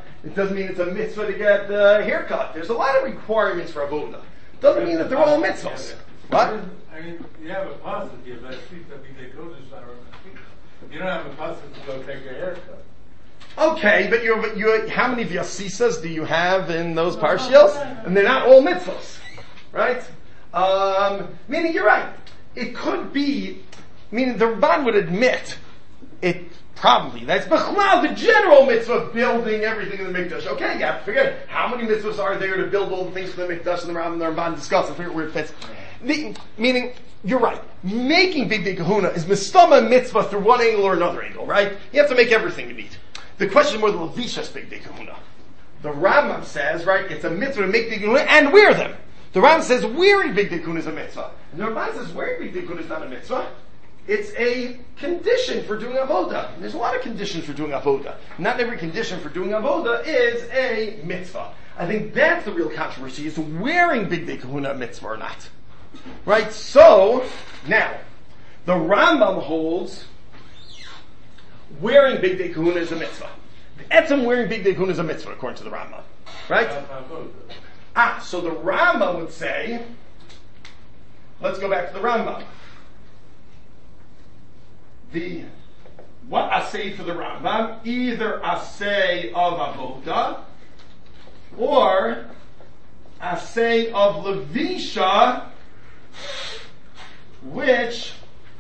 Speaker 1: haircut. There's a lot of requirements for avoda. Doesn't mean that they're all mitzvahs. What?
Speaker 8: I mean, you have a positive, but you don't have a positive to go take a haircut.
Speaker 1: Okay, but you how many Vyasisas do you have in those parshios? And they're not all mitzvahs, right? Meaning you're right. It could be, meaning the Ramban would admit, it probably, that's Bechlal, the general mitzvah of building everything in the Mikdash. Okay, you have to figure out how many mitzvahs are there to build all the things for the Mikdash, and the Ramban discuss and figure out where it fits. Meaning, you're right. Making bigdei kahuna is mistama mitzvah through one angle or another angle, right? You have to make everything you need. The question is more the Levisha's bigdei kahuna. The Rambam says, right, it's a mitzvah to make bigdei kahuna and wear them. The Rambam says wearing bigdei kahuna is a mitzvah. And the Rambam says wearing bigdei kahuna is not a mitzvah. It's a condition for doing avoda. And there's a lot of conditions for doing avoda. Not every condition for doing avoda is a mitzvah. I think that's the real controversy, is wearing bigdei kahuna a mitzvah or not. Right? So, now, the Rambam holds wearing bigdei kahuna is a mitzvah. The etzem wearing bigdei kahuna is a mitzvah, according to the Rambam. Right? So the Rambam would say, let's go back to the Rambam. What asay for the Rambam? Either asay of avoda, or asay of levisha, which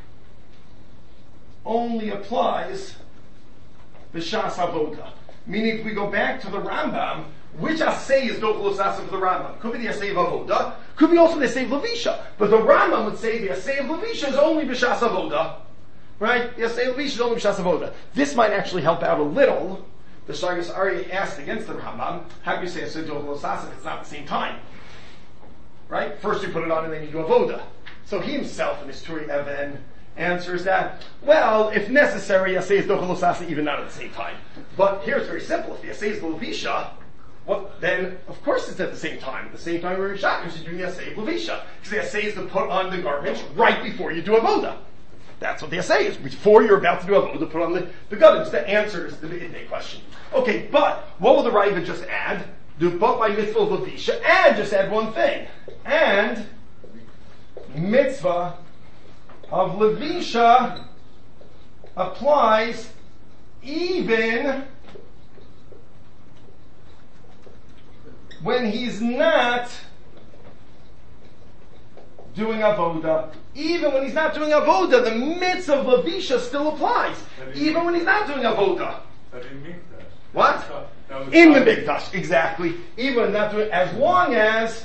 Speaker 1: only applies b'shas avoda. Meaning, if we go back to the Rambam, which asay is dochlos asa for the Rambam? Could be the asay of avoda, could be also the asay of levisha. But the Rambam would say the asay of levisha is only b'shas avoda. Right? The asay of levisha is only b'shas avoda. This might actually help out a little. The Shargis Aryeh asked against the Rambam, how do you say asay dochlos asa if it's not at the same time? Right? First you put it on and then you do avoda. So he himself in his Turi Even answers that, well, if necessary, Yaseh is Dochalos Asa even not at the same time. But here it's very simple. If the Yaseh is Levisha, then of course it's at the same time. At the same time we're in Shach, because you're doing Yaseh Levisha. Because the Yaseh is to put on the garments right before you do Avoda. That's what the Yaseh is. Before you're about to do Avoda, put on the garments. That answers the Idnei question. Okay, but what will the Raiva just add? Do but by mitzvah of Levisha, and just add one thing. And mitzvah of levisha applies even when he's not doing avoda. Even when he's not doing avoda, the mitzvah of levisha still applies. Even when he's not doing avoda. What? In the mikdash, exactly. Even when not doing, as long as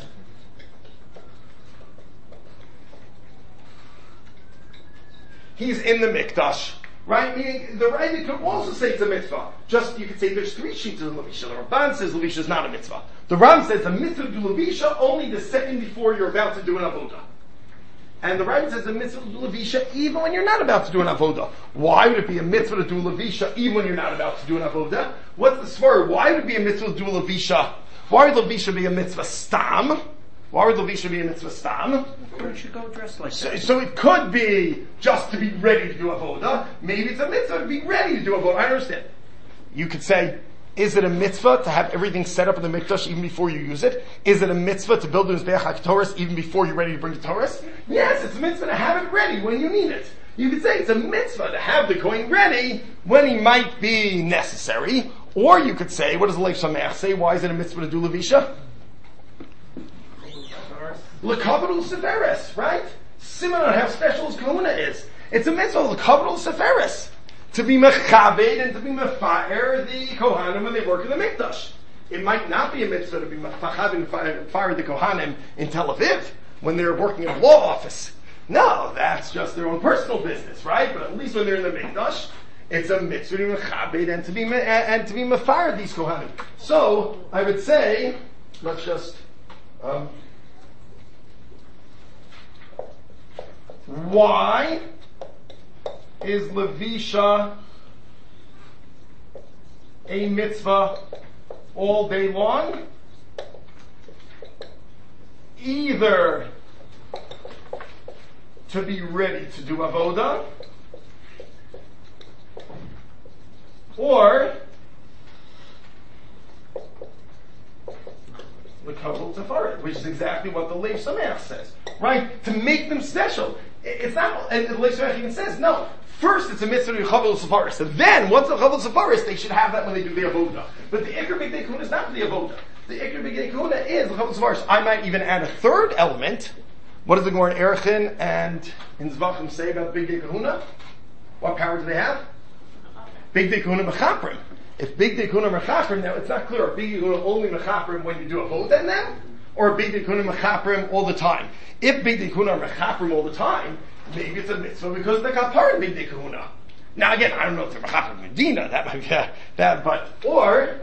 Speaker 1: he's in the mikdash, Right? Meaning, the Rambam could also say it's a mitzvah. Just, you could say there's three sheets of Levisha. The Ramban says Levisha is not a mitzvah. The Ram says a mitzvah to do Levisha only the second before you're about to do an avodah. And the Rambam says a mitzvah to do Levisha even when you're not about to do an avodah. Why would it be a mitzvah to do Levisha even when you're not about to do an avodah? What's the svar? Why would it be a mitzvah to do Levisha? Why would Levisha be a mitzvah stam? Why would Levisha be a mitzvah stam?
Speaker 9: Where should go dressed like that?
Speaker 1: So it could be just to be ready to do avodah. Maybe it's a mitzvah to be ready to do avodah. I understand. You could say, is it a mitzvah to have everything set up in the mikdash even before you use it? Is it a mitzvah to build the Mizbeach HaKtoras even before you're ready to bring the Torahs? Yes, it's a mitzvah to have it ready when you need it. You could say it's a mitzvah to have the kohen ready when he might be necessary. Or you could say, what does the Leif Sameach say? Why is it a mitzvah to do Levisha? L'kavod Seferis, right? Simon on how special his kahuna is. It's a mitzvah, l'kavod Seferis. To be mechabed and to be mefaer the Kohanim when they work in the mikdash. It might not be a mitzvah to be mechabed and fire the Kohanim in Tel Aviv when they're working in a law office. No, that's just their own personal business, right? But at least when they're in the mikdash, it's a mitzvah to be mechabed and to be mefaer these Kohanim. So I would say, let's just why is Levisha a mitzvah all day long? Either to be ready to do avodah, or l'kavod sefarim, which is exactly what the Leif Sameach says, right? To make them special. It's not, and the Leif Sameach even says, no, first it's a mitzvah to l'kavod sefarim, and then, once the l'kavod sefarim, they should have that when they do the avodah. But the Ikar Bigdei Kahuna is not the avodah. The Ikar Bigdei Kahuna is l'kavod sefarim. I might even add a third element. What does the Gemara in Erechin and in Zvachim say about Bigdei Kahuna? What power do they have? Bigdei Kahuna mechaprim. If Bigdei Kahuna mechaprim, now it's not clear. Are Bigdei Kahuna only mechaprim when you do avodah in them? Or Bigdei Kahuna mechaprim all the time? If Bigdei Kahuna are mechaprim all the time, maybe it's a mitzvah because they got part in Bigdei Kahuna. Now again, I don't know if they're mechaprim Medina, that might be that, but, or,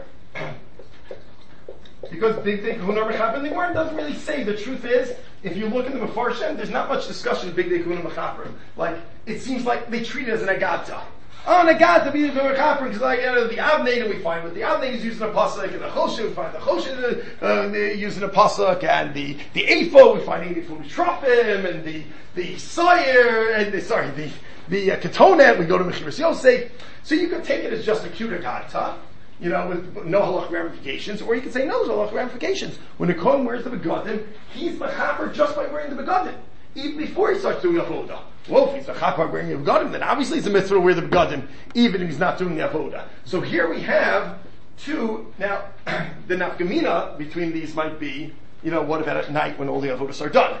Speaker 1: because Bigdei Kahuna are mechaprim, the Gemara doesn't really say. The truth is, if you look in the Mefarshim, there's not much discussion of Bigdei Kahuna mechaprim. Like, it seems like they treat it as an agata. Oh, Nagata be the Mechaprim, because like, the Avnei we find with the Avnei is using a pasuk, and the Choshen we find the Choshen using a pasuk, and the Ephod we find Ephod with Trofim, and the Sire, and the Ketonet, we go to Mechiras Yosef. So you could take it as just a cute agata, with no halach ramifications, or you could say no, there's halach ramifications. When the Kohen wears the begadim, he's mechaper just by wearing the begadim, even before he starts doing avodah. Well, if he's mechaper wearing the begadim, then obviously it's a mitzvah to wear the begadim, even if he's not doing the avodah. So here we have two. Now, the nafkamina between these might be, what about at night when all the avodas are done?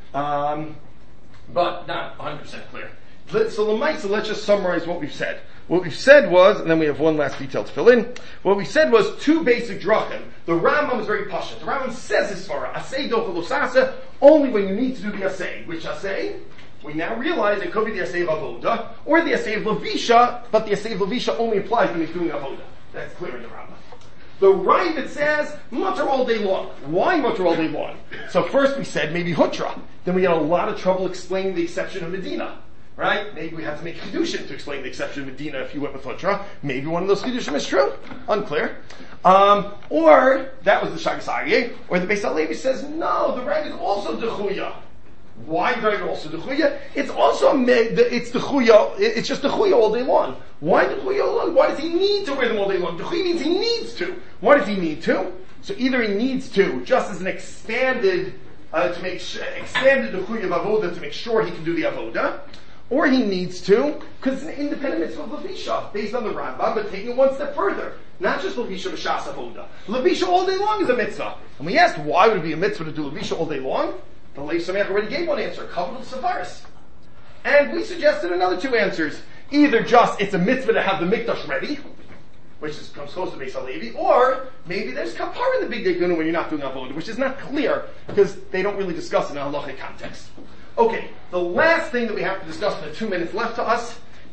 Speaker 1: But not 100% clear. So let's just summarize what we've said. What we've said was, and then we have one last detail to fill in. What we said was two basic drachim. The Rambam is very pashut. The Rambam says his svara, asay dochel osasa, only when you need to do the asay. Which asay? We now realize it could be the asay of avoda, or the asay of levisha, but the asay of levisha only applies when he's doing avoda. That's clear in the Rambam. The Ravid says, mutter all day long. Why mutter all day long? So first we said maybe hutra. Then we had a lot of trouble explaining the exception of Medina. Right? Maybe we have to make chidushim to explain the exception of Medina if you went with Hutra. Maybe one of those chidushim is true. Unclear. Or, that was the Shagas Aryeh, or the Beis HaLevi says, no, the rank is also Dechuya. Why is it also Dechuya? It's also, it's Dechuya, it's just Dechuya all day long. Why Dechuya all day long? Why does he need to wear them all day long? Dechuya means he needs to. Why does he need to? So either he needs to, just as an expanded Dechuya of Avodah to make sure he can do the Avodah, or he needs to, because it's an independent mitzvah of Levisha, based on the Rambam, but taking it one step further. Not just Levisha b'shas avoda. Levisha all day long is a mitzvah. And we asked, why would it be a mitzvah to do Levisha all day long? The Leif Sameach already gave one answer, Kavod Sefaris. And we suggested another two answers. Either just, it's a mitzvah to have the mikdash ready, which comes close to Beis HaLevi, or maybe there's kapara in the Bigdei Kahuna when you're not doing avoda, which is not clear, because they don't really discuss it in a halachic context. Okay, the last thing that we have to discuss in the 2 minutes left to us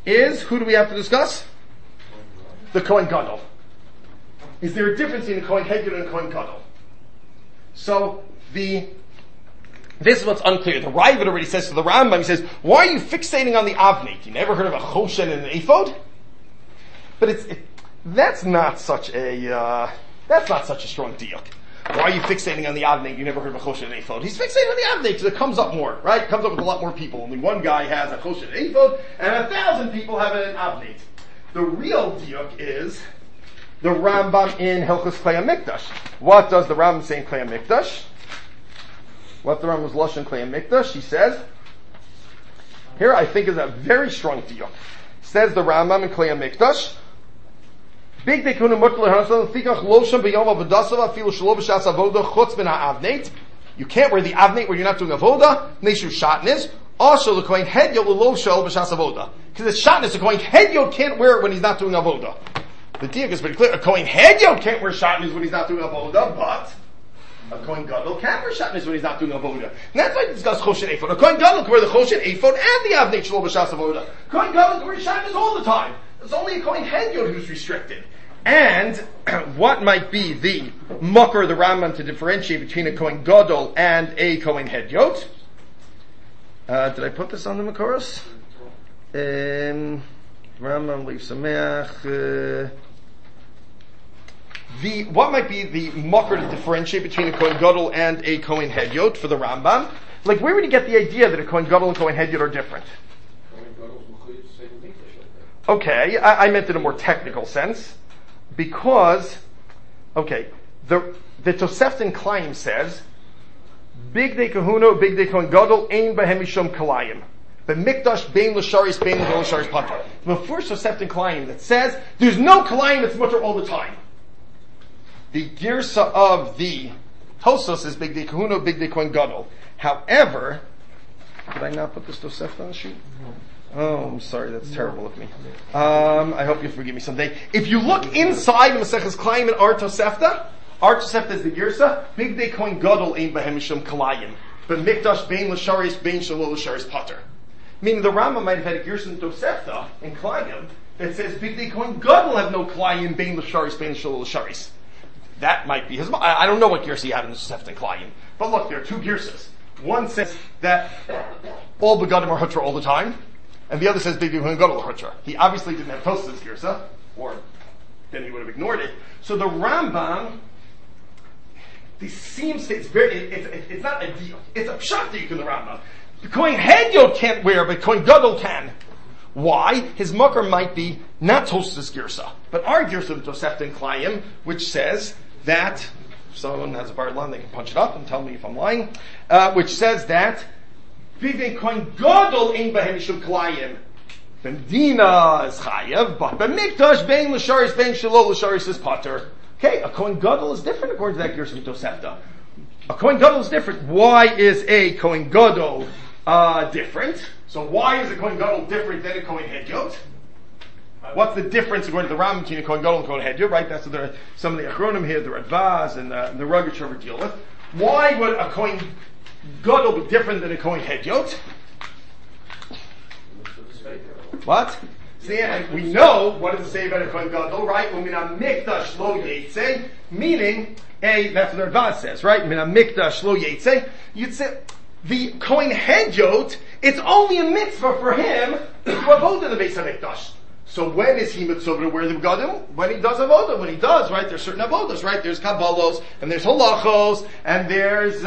Speaker 1: is, who do we have to discuss? The Kohen Gadol. Is there a difference in a Kohen Hedyot and a Kohen Gadol? So, this is what's unclear. The Raavad already says to the Rambam, he says, why are you fixating on the Avneit? You never heard of a Choshen and an Ephod? But that's not such a strong diuk. Why are you fixating on the Avneit? You never heard of a Choshen and Ephod. He's fixating on the Avneit because it comes up more, right? It comes up with a lot more people. Only one guy has a Choshen and Ephod, and 1,000 people have an Avneit. The real diuk is the Rambam in Hilchos Klei HaMikdash. What does the Rambam say in Klei HaMikdash? What the Rambam's Lashon Klei HaMikdash? He says, here I think is a very strong diuk. Says the Rambam in Klei HaMikdash, Big Day Kuna Mutter Lehansel Fikach Losham B'Yom Avodasav Afilu Shelo B'Shas Avoda Chutz Min HaAvneit. You can't wear the Avneit when you're not doing Avoda. Neshu Shatnez. Also, the Kohen Hedyot L'Loshel B'Shas Avoda. Because it's Shatnez, the Kohen Hedyot can't wear it when he's not doing Avoda. The diuk is pretty clear. A Kohen Hedyot can't wear Shatnez when he's not doing Avoda, but a Kohen Gadol can wear Shatnez when he's not doing Avoda. And that's why we discuss Choshen Ephod. A Kohen Gadol can wear the Choshen Ephod and the Avneit Shelo B'Shas Avoda. Kohen Gadol can wear Shatnez all the time. It's only a Kohen Hedyot who's restricted. And what might be the mucker, the Rambam, to differentiate between a Kohen Gadol and a Kohen Hedyot? Did I put this on the Makoros? Rambam Leif Sameach. What might be the mucker to differentiate between a Kohen Gadol and a Kohen Hedyot for the Rambam? Like, where would you get the idea that a Kohen Gadol and Kohen Hedyot are different? Okay, I meant in a more technical sense. Because, okay, the Tosefta Klaim says, Big Day Kahuna, Big Day Kohen Gadol, Ein Behem Mishum Kalayim. But Mikdash, Bein L'Sharis, Bein L'Sharis Pater. The first Tosefta Klaim that says, there's no Kalayim that's mutter all the time. The Girsa of the Tosos is Big Day Kahuna, Big Day Kohen Gadol. However, did I not put this Tosefta on the sheet? Oh, I'm sorry, that's terrible of me. I hope you'll forgive me someday. If you look inside Maseches Klaim and Ar Tosefta is the Girsa, Big Day Kohen Gadol Ein Behem Mishum Kalayim. But Mikdash Bein L'Sharis, Bein Shelo L'Sharis Pater. Meaning the Rambam might have had a Girsa in Tosefta, in Klaim, that says Big Day Kohen Gadol have no Kalayim, Bein L'Sharis, Bein Shelo L'Sharis. That might be his, I don't know what Girsa he had in the Tosefta and Klaim. But look, there are two Girsas. One says that all Begadim are Hutra all the time, and the other says Big Day Kohen Gadol Hutra. He obviously didn't have Tosefta's Girsa, or then he would have ignored it. So the Rambam, this seems to, it's not a deal. It's a pshat diuk in the Rambam. The Kohen Hedyot can't wear, but Kohen Gadol can. Why? His mucker might be not Tosefta's Girsa, but our Girsa of Tosefta and Klaim, which says that, if someone has a bar line, they can punch it up and tell me if I'm lying, which says that Big Kohen Gadol Ein Behem Mishum Kalayim. B'mdina is chayav, but b'mikdash Bein L'Sharis, Bein Shelo L'Sharis is pater. Okay, a Kohen Gadol is different according to that Girsa Tosefta. A Kohen Gadol is different. Why is a Kohen Gadol different? So why is a Kohen Gadol different than a Kohen Hedyot? What's the difference according to the Rambam between a Kohen Gadol and a Kohen Hedyot? Right, that's what some of the Achronim here, the Radvaz and the Rogatchover deal with. Why would a Kohen Gadol be different than a Kohen Hedyot? What? See, and we know what does it say about a Kohen Gadol, right? Umina mikdash lo yetze, meaning that's what the Radvaz says, right? Umina mikdash lo yetze. You'd say the Kohen Hedyot, it's only a mitzvah for him to avoda the Beis HaMikdash. So when is he mitzvah to wear the begadim? When he does avoda. When he does, right? There's certain avodas, right? There's kabbalos, and there's halachos, and there's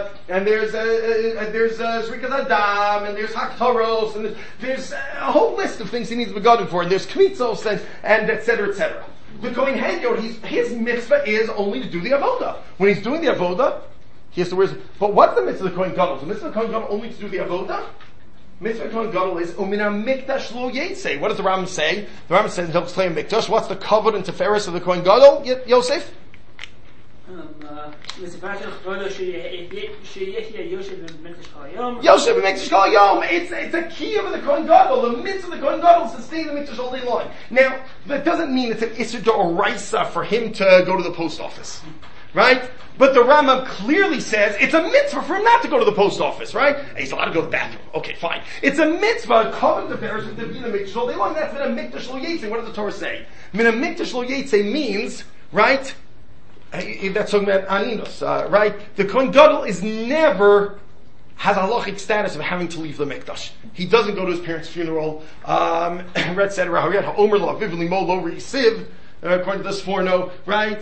Speaker 1: zrikas adam, and there's haktaros, and there's a whole list of things he needs begadim for. And there's kmitzos, and et cetera, et cetera. The Kohen Hedyot, his mitzvah is only to do the avoda. When he's doing the avoda, he has to wear. But what's the mitzvah of the Kohen Gadol? The mitzvah of the Kohen Gadol only to do the avoda? Mitzvah Kohen Gadol is Umina Mikdash Lo Yetze. What does the Rambam say? The Rambam says in Hilchos Klei HaMikdash. What's the kavod and teferes of the Kohen Gadol? Yosef? Yosef Mikdash Kol Yom. It's a key of the Kohen Gadol. The mitzvah of the Kohen Gadol is to stay in the Mikdash all day long. Now, that doesn't mean it's an Issur D'Oraisa for him to go to the post office. right? But the Rambam clearly says it's a mitzvah for him not to go to the post office, right? And he's allowed to go to the bathroom. Okay, fine. It's a mitzvah, covered the parish to be in the mikdash all day long. That's min mikdash lo yetze. What does the Torah say? Min mikdash lo yetze means, right? That's talking about aninus, right? The Kohen Gadol is never has a halachic status of having to leave the mikdash. He doesn't go to his parents' funeral, etc. According to this forno, right?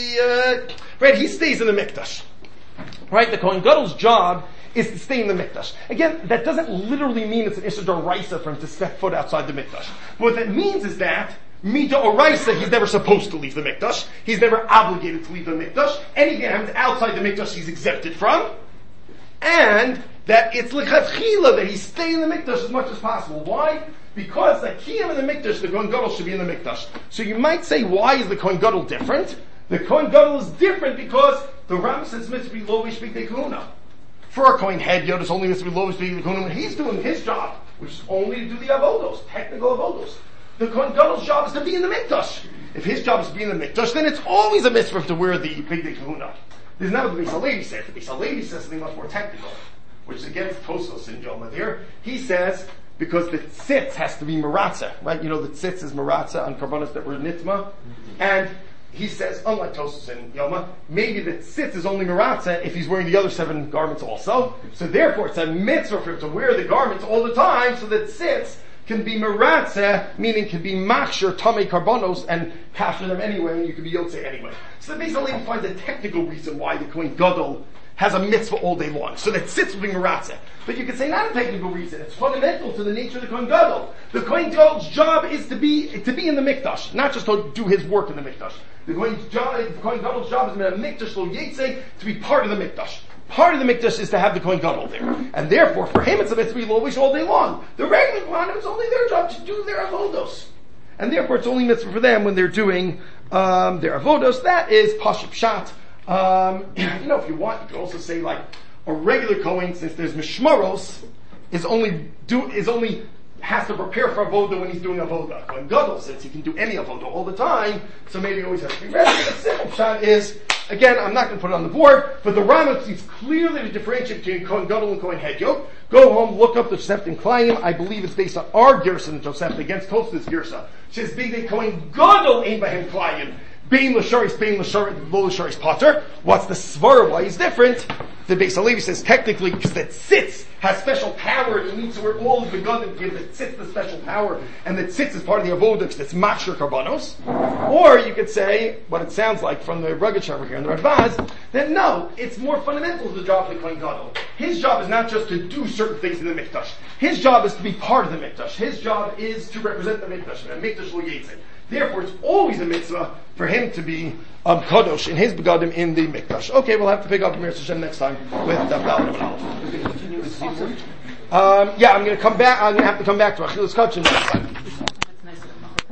Speaker 1: He stays in the mikdash. Right? The Kohen Gadol's job is to stay in the mikdash. Again, that doesn't literally mean it's an issur d'oraisa for him to step foot outside the mikdash. What that means is that Mita Oraisa, he's never supposed to leave the mikdash. He's never obligated to leave the mikdash. Anything that happens outside the mikdash, he's exempted from. And that it's lechatchila that he stay in the mikdash as much as possible. Why? Because the kiyam in the mikdash, the Kohen Gadol should be in the mikdash. So you might say, why is the Kohen Gadol different? The Kohen Gadol is different because the Ram says mitzvah lovish b'gdei kahuna. For a Kohen Hedyot, it's only mitzvah lovish b'gdei kahuna when he's doing his job, which is only to do the avodos, technical avodos. The Kohen Gadol's job is to be in the mikdash. If his job is to be in the mikdash, then it's always a mitzvah to wear the b'gdei kahuna. This is not what the Beis HaLevi says. The Beis HaLevi says something much more technical, which is against Tosfos in Yom Adיר. He says, because the tzitz has to be maratza, right? You know, the tzitz is maratza on karbanos that were nitma. And he says, unlike Tosfos in Yoma, maybe the tzitz is only maratza if he's wearing the other 7 garments also. So therefore it's a mitzvah for him to wear the garments all the time so that tzitz can be maratza, meaning can be machshir tamei karbanos and kasher them anyway, and you can be yotzei anyway. So the Beis HaLevi finds a technical reason why the Kohen Gadol has a mitzvah all day long, so that tzitz will be maratza. But you could say not a technical reason. It's fundamental to the nature of the Kohen Gadol. The Kohen Gadol's job is to be in the mikdash, not just to do his work in the mikdash. The Kohen Gadol's job is to be a mikdash lo yetze, to be part of the mikdash. Part of the mikdash is to have the Kohen Gadol there. And therefore, for him, it's a mitzvah lovish all day long. The regular Kohanim, it's only their job to do their avodos. And therefore, it's only mitzvah for them when they're doing their avodos. That is Pashup Pshat. If you want, you could also say like a regular Kohen, since there's Mishmaros, is only has to prepare for avodah when he's doing avodah. Kohen Gadol, since he can do any avodah all the time, so maybe he always has to be ready. The simple shot is, again, I'm not going to put it on the board, but the Rambam seems clearly to differentiate between Kohen Gadol and Kohen Hedyot. Go home, look up the Tosefta in Klayim. I believe it's based on our Gersa in Tosefta against Tosfos Gersa. It says, "Bigdei Kohen Gadol ein bahem Klayim." Bein l'sharis lo l'sharis pater. What's the svara? Why he's different? The Beis HaLevi says technically because that tzitz has special power and he needs to wear all of the gadim to give the tzitz the special power, and the tzitz is part of the avodah because it's machshir karbanos. Or you could say what it sounds like from the Rugged over here in the Radbaz, that no, it's more fundamental to the job of the Kohen Gadol. His job is not just to do certain things in the mikdash. His job is to be part of the mikdash. His job is to represent the mikdash. And mikdash lo yetze. Therefore, it's always a mitzvah for him to be kadosh in his begadim in the mikdash. Okay, we'll have to pick up Mir Hashem next time with Daf Dalet Aleph. I'm going to come back. I'm going to have to come back to Achilas Kachim next time.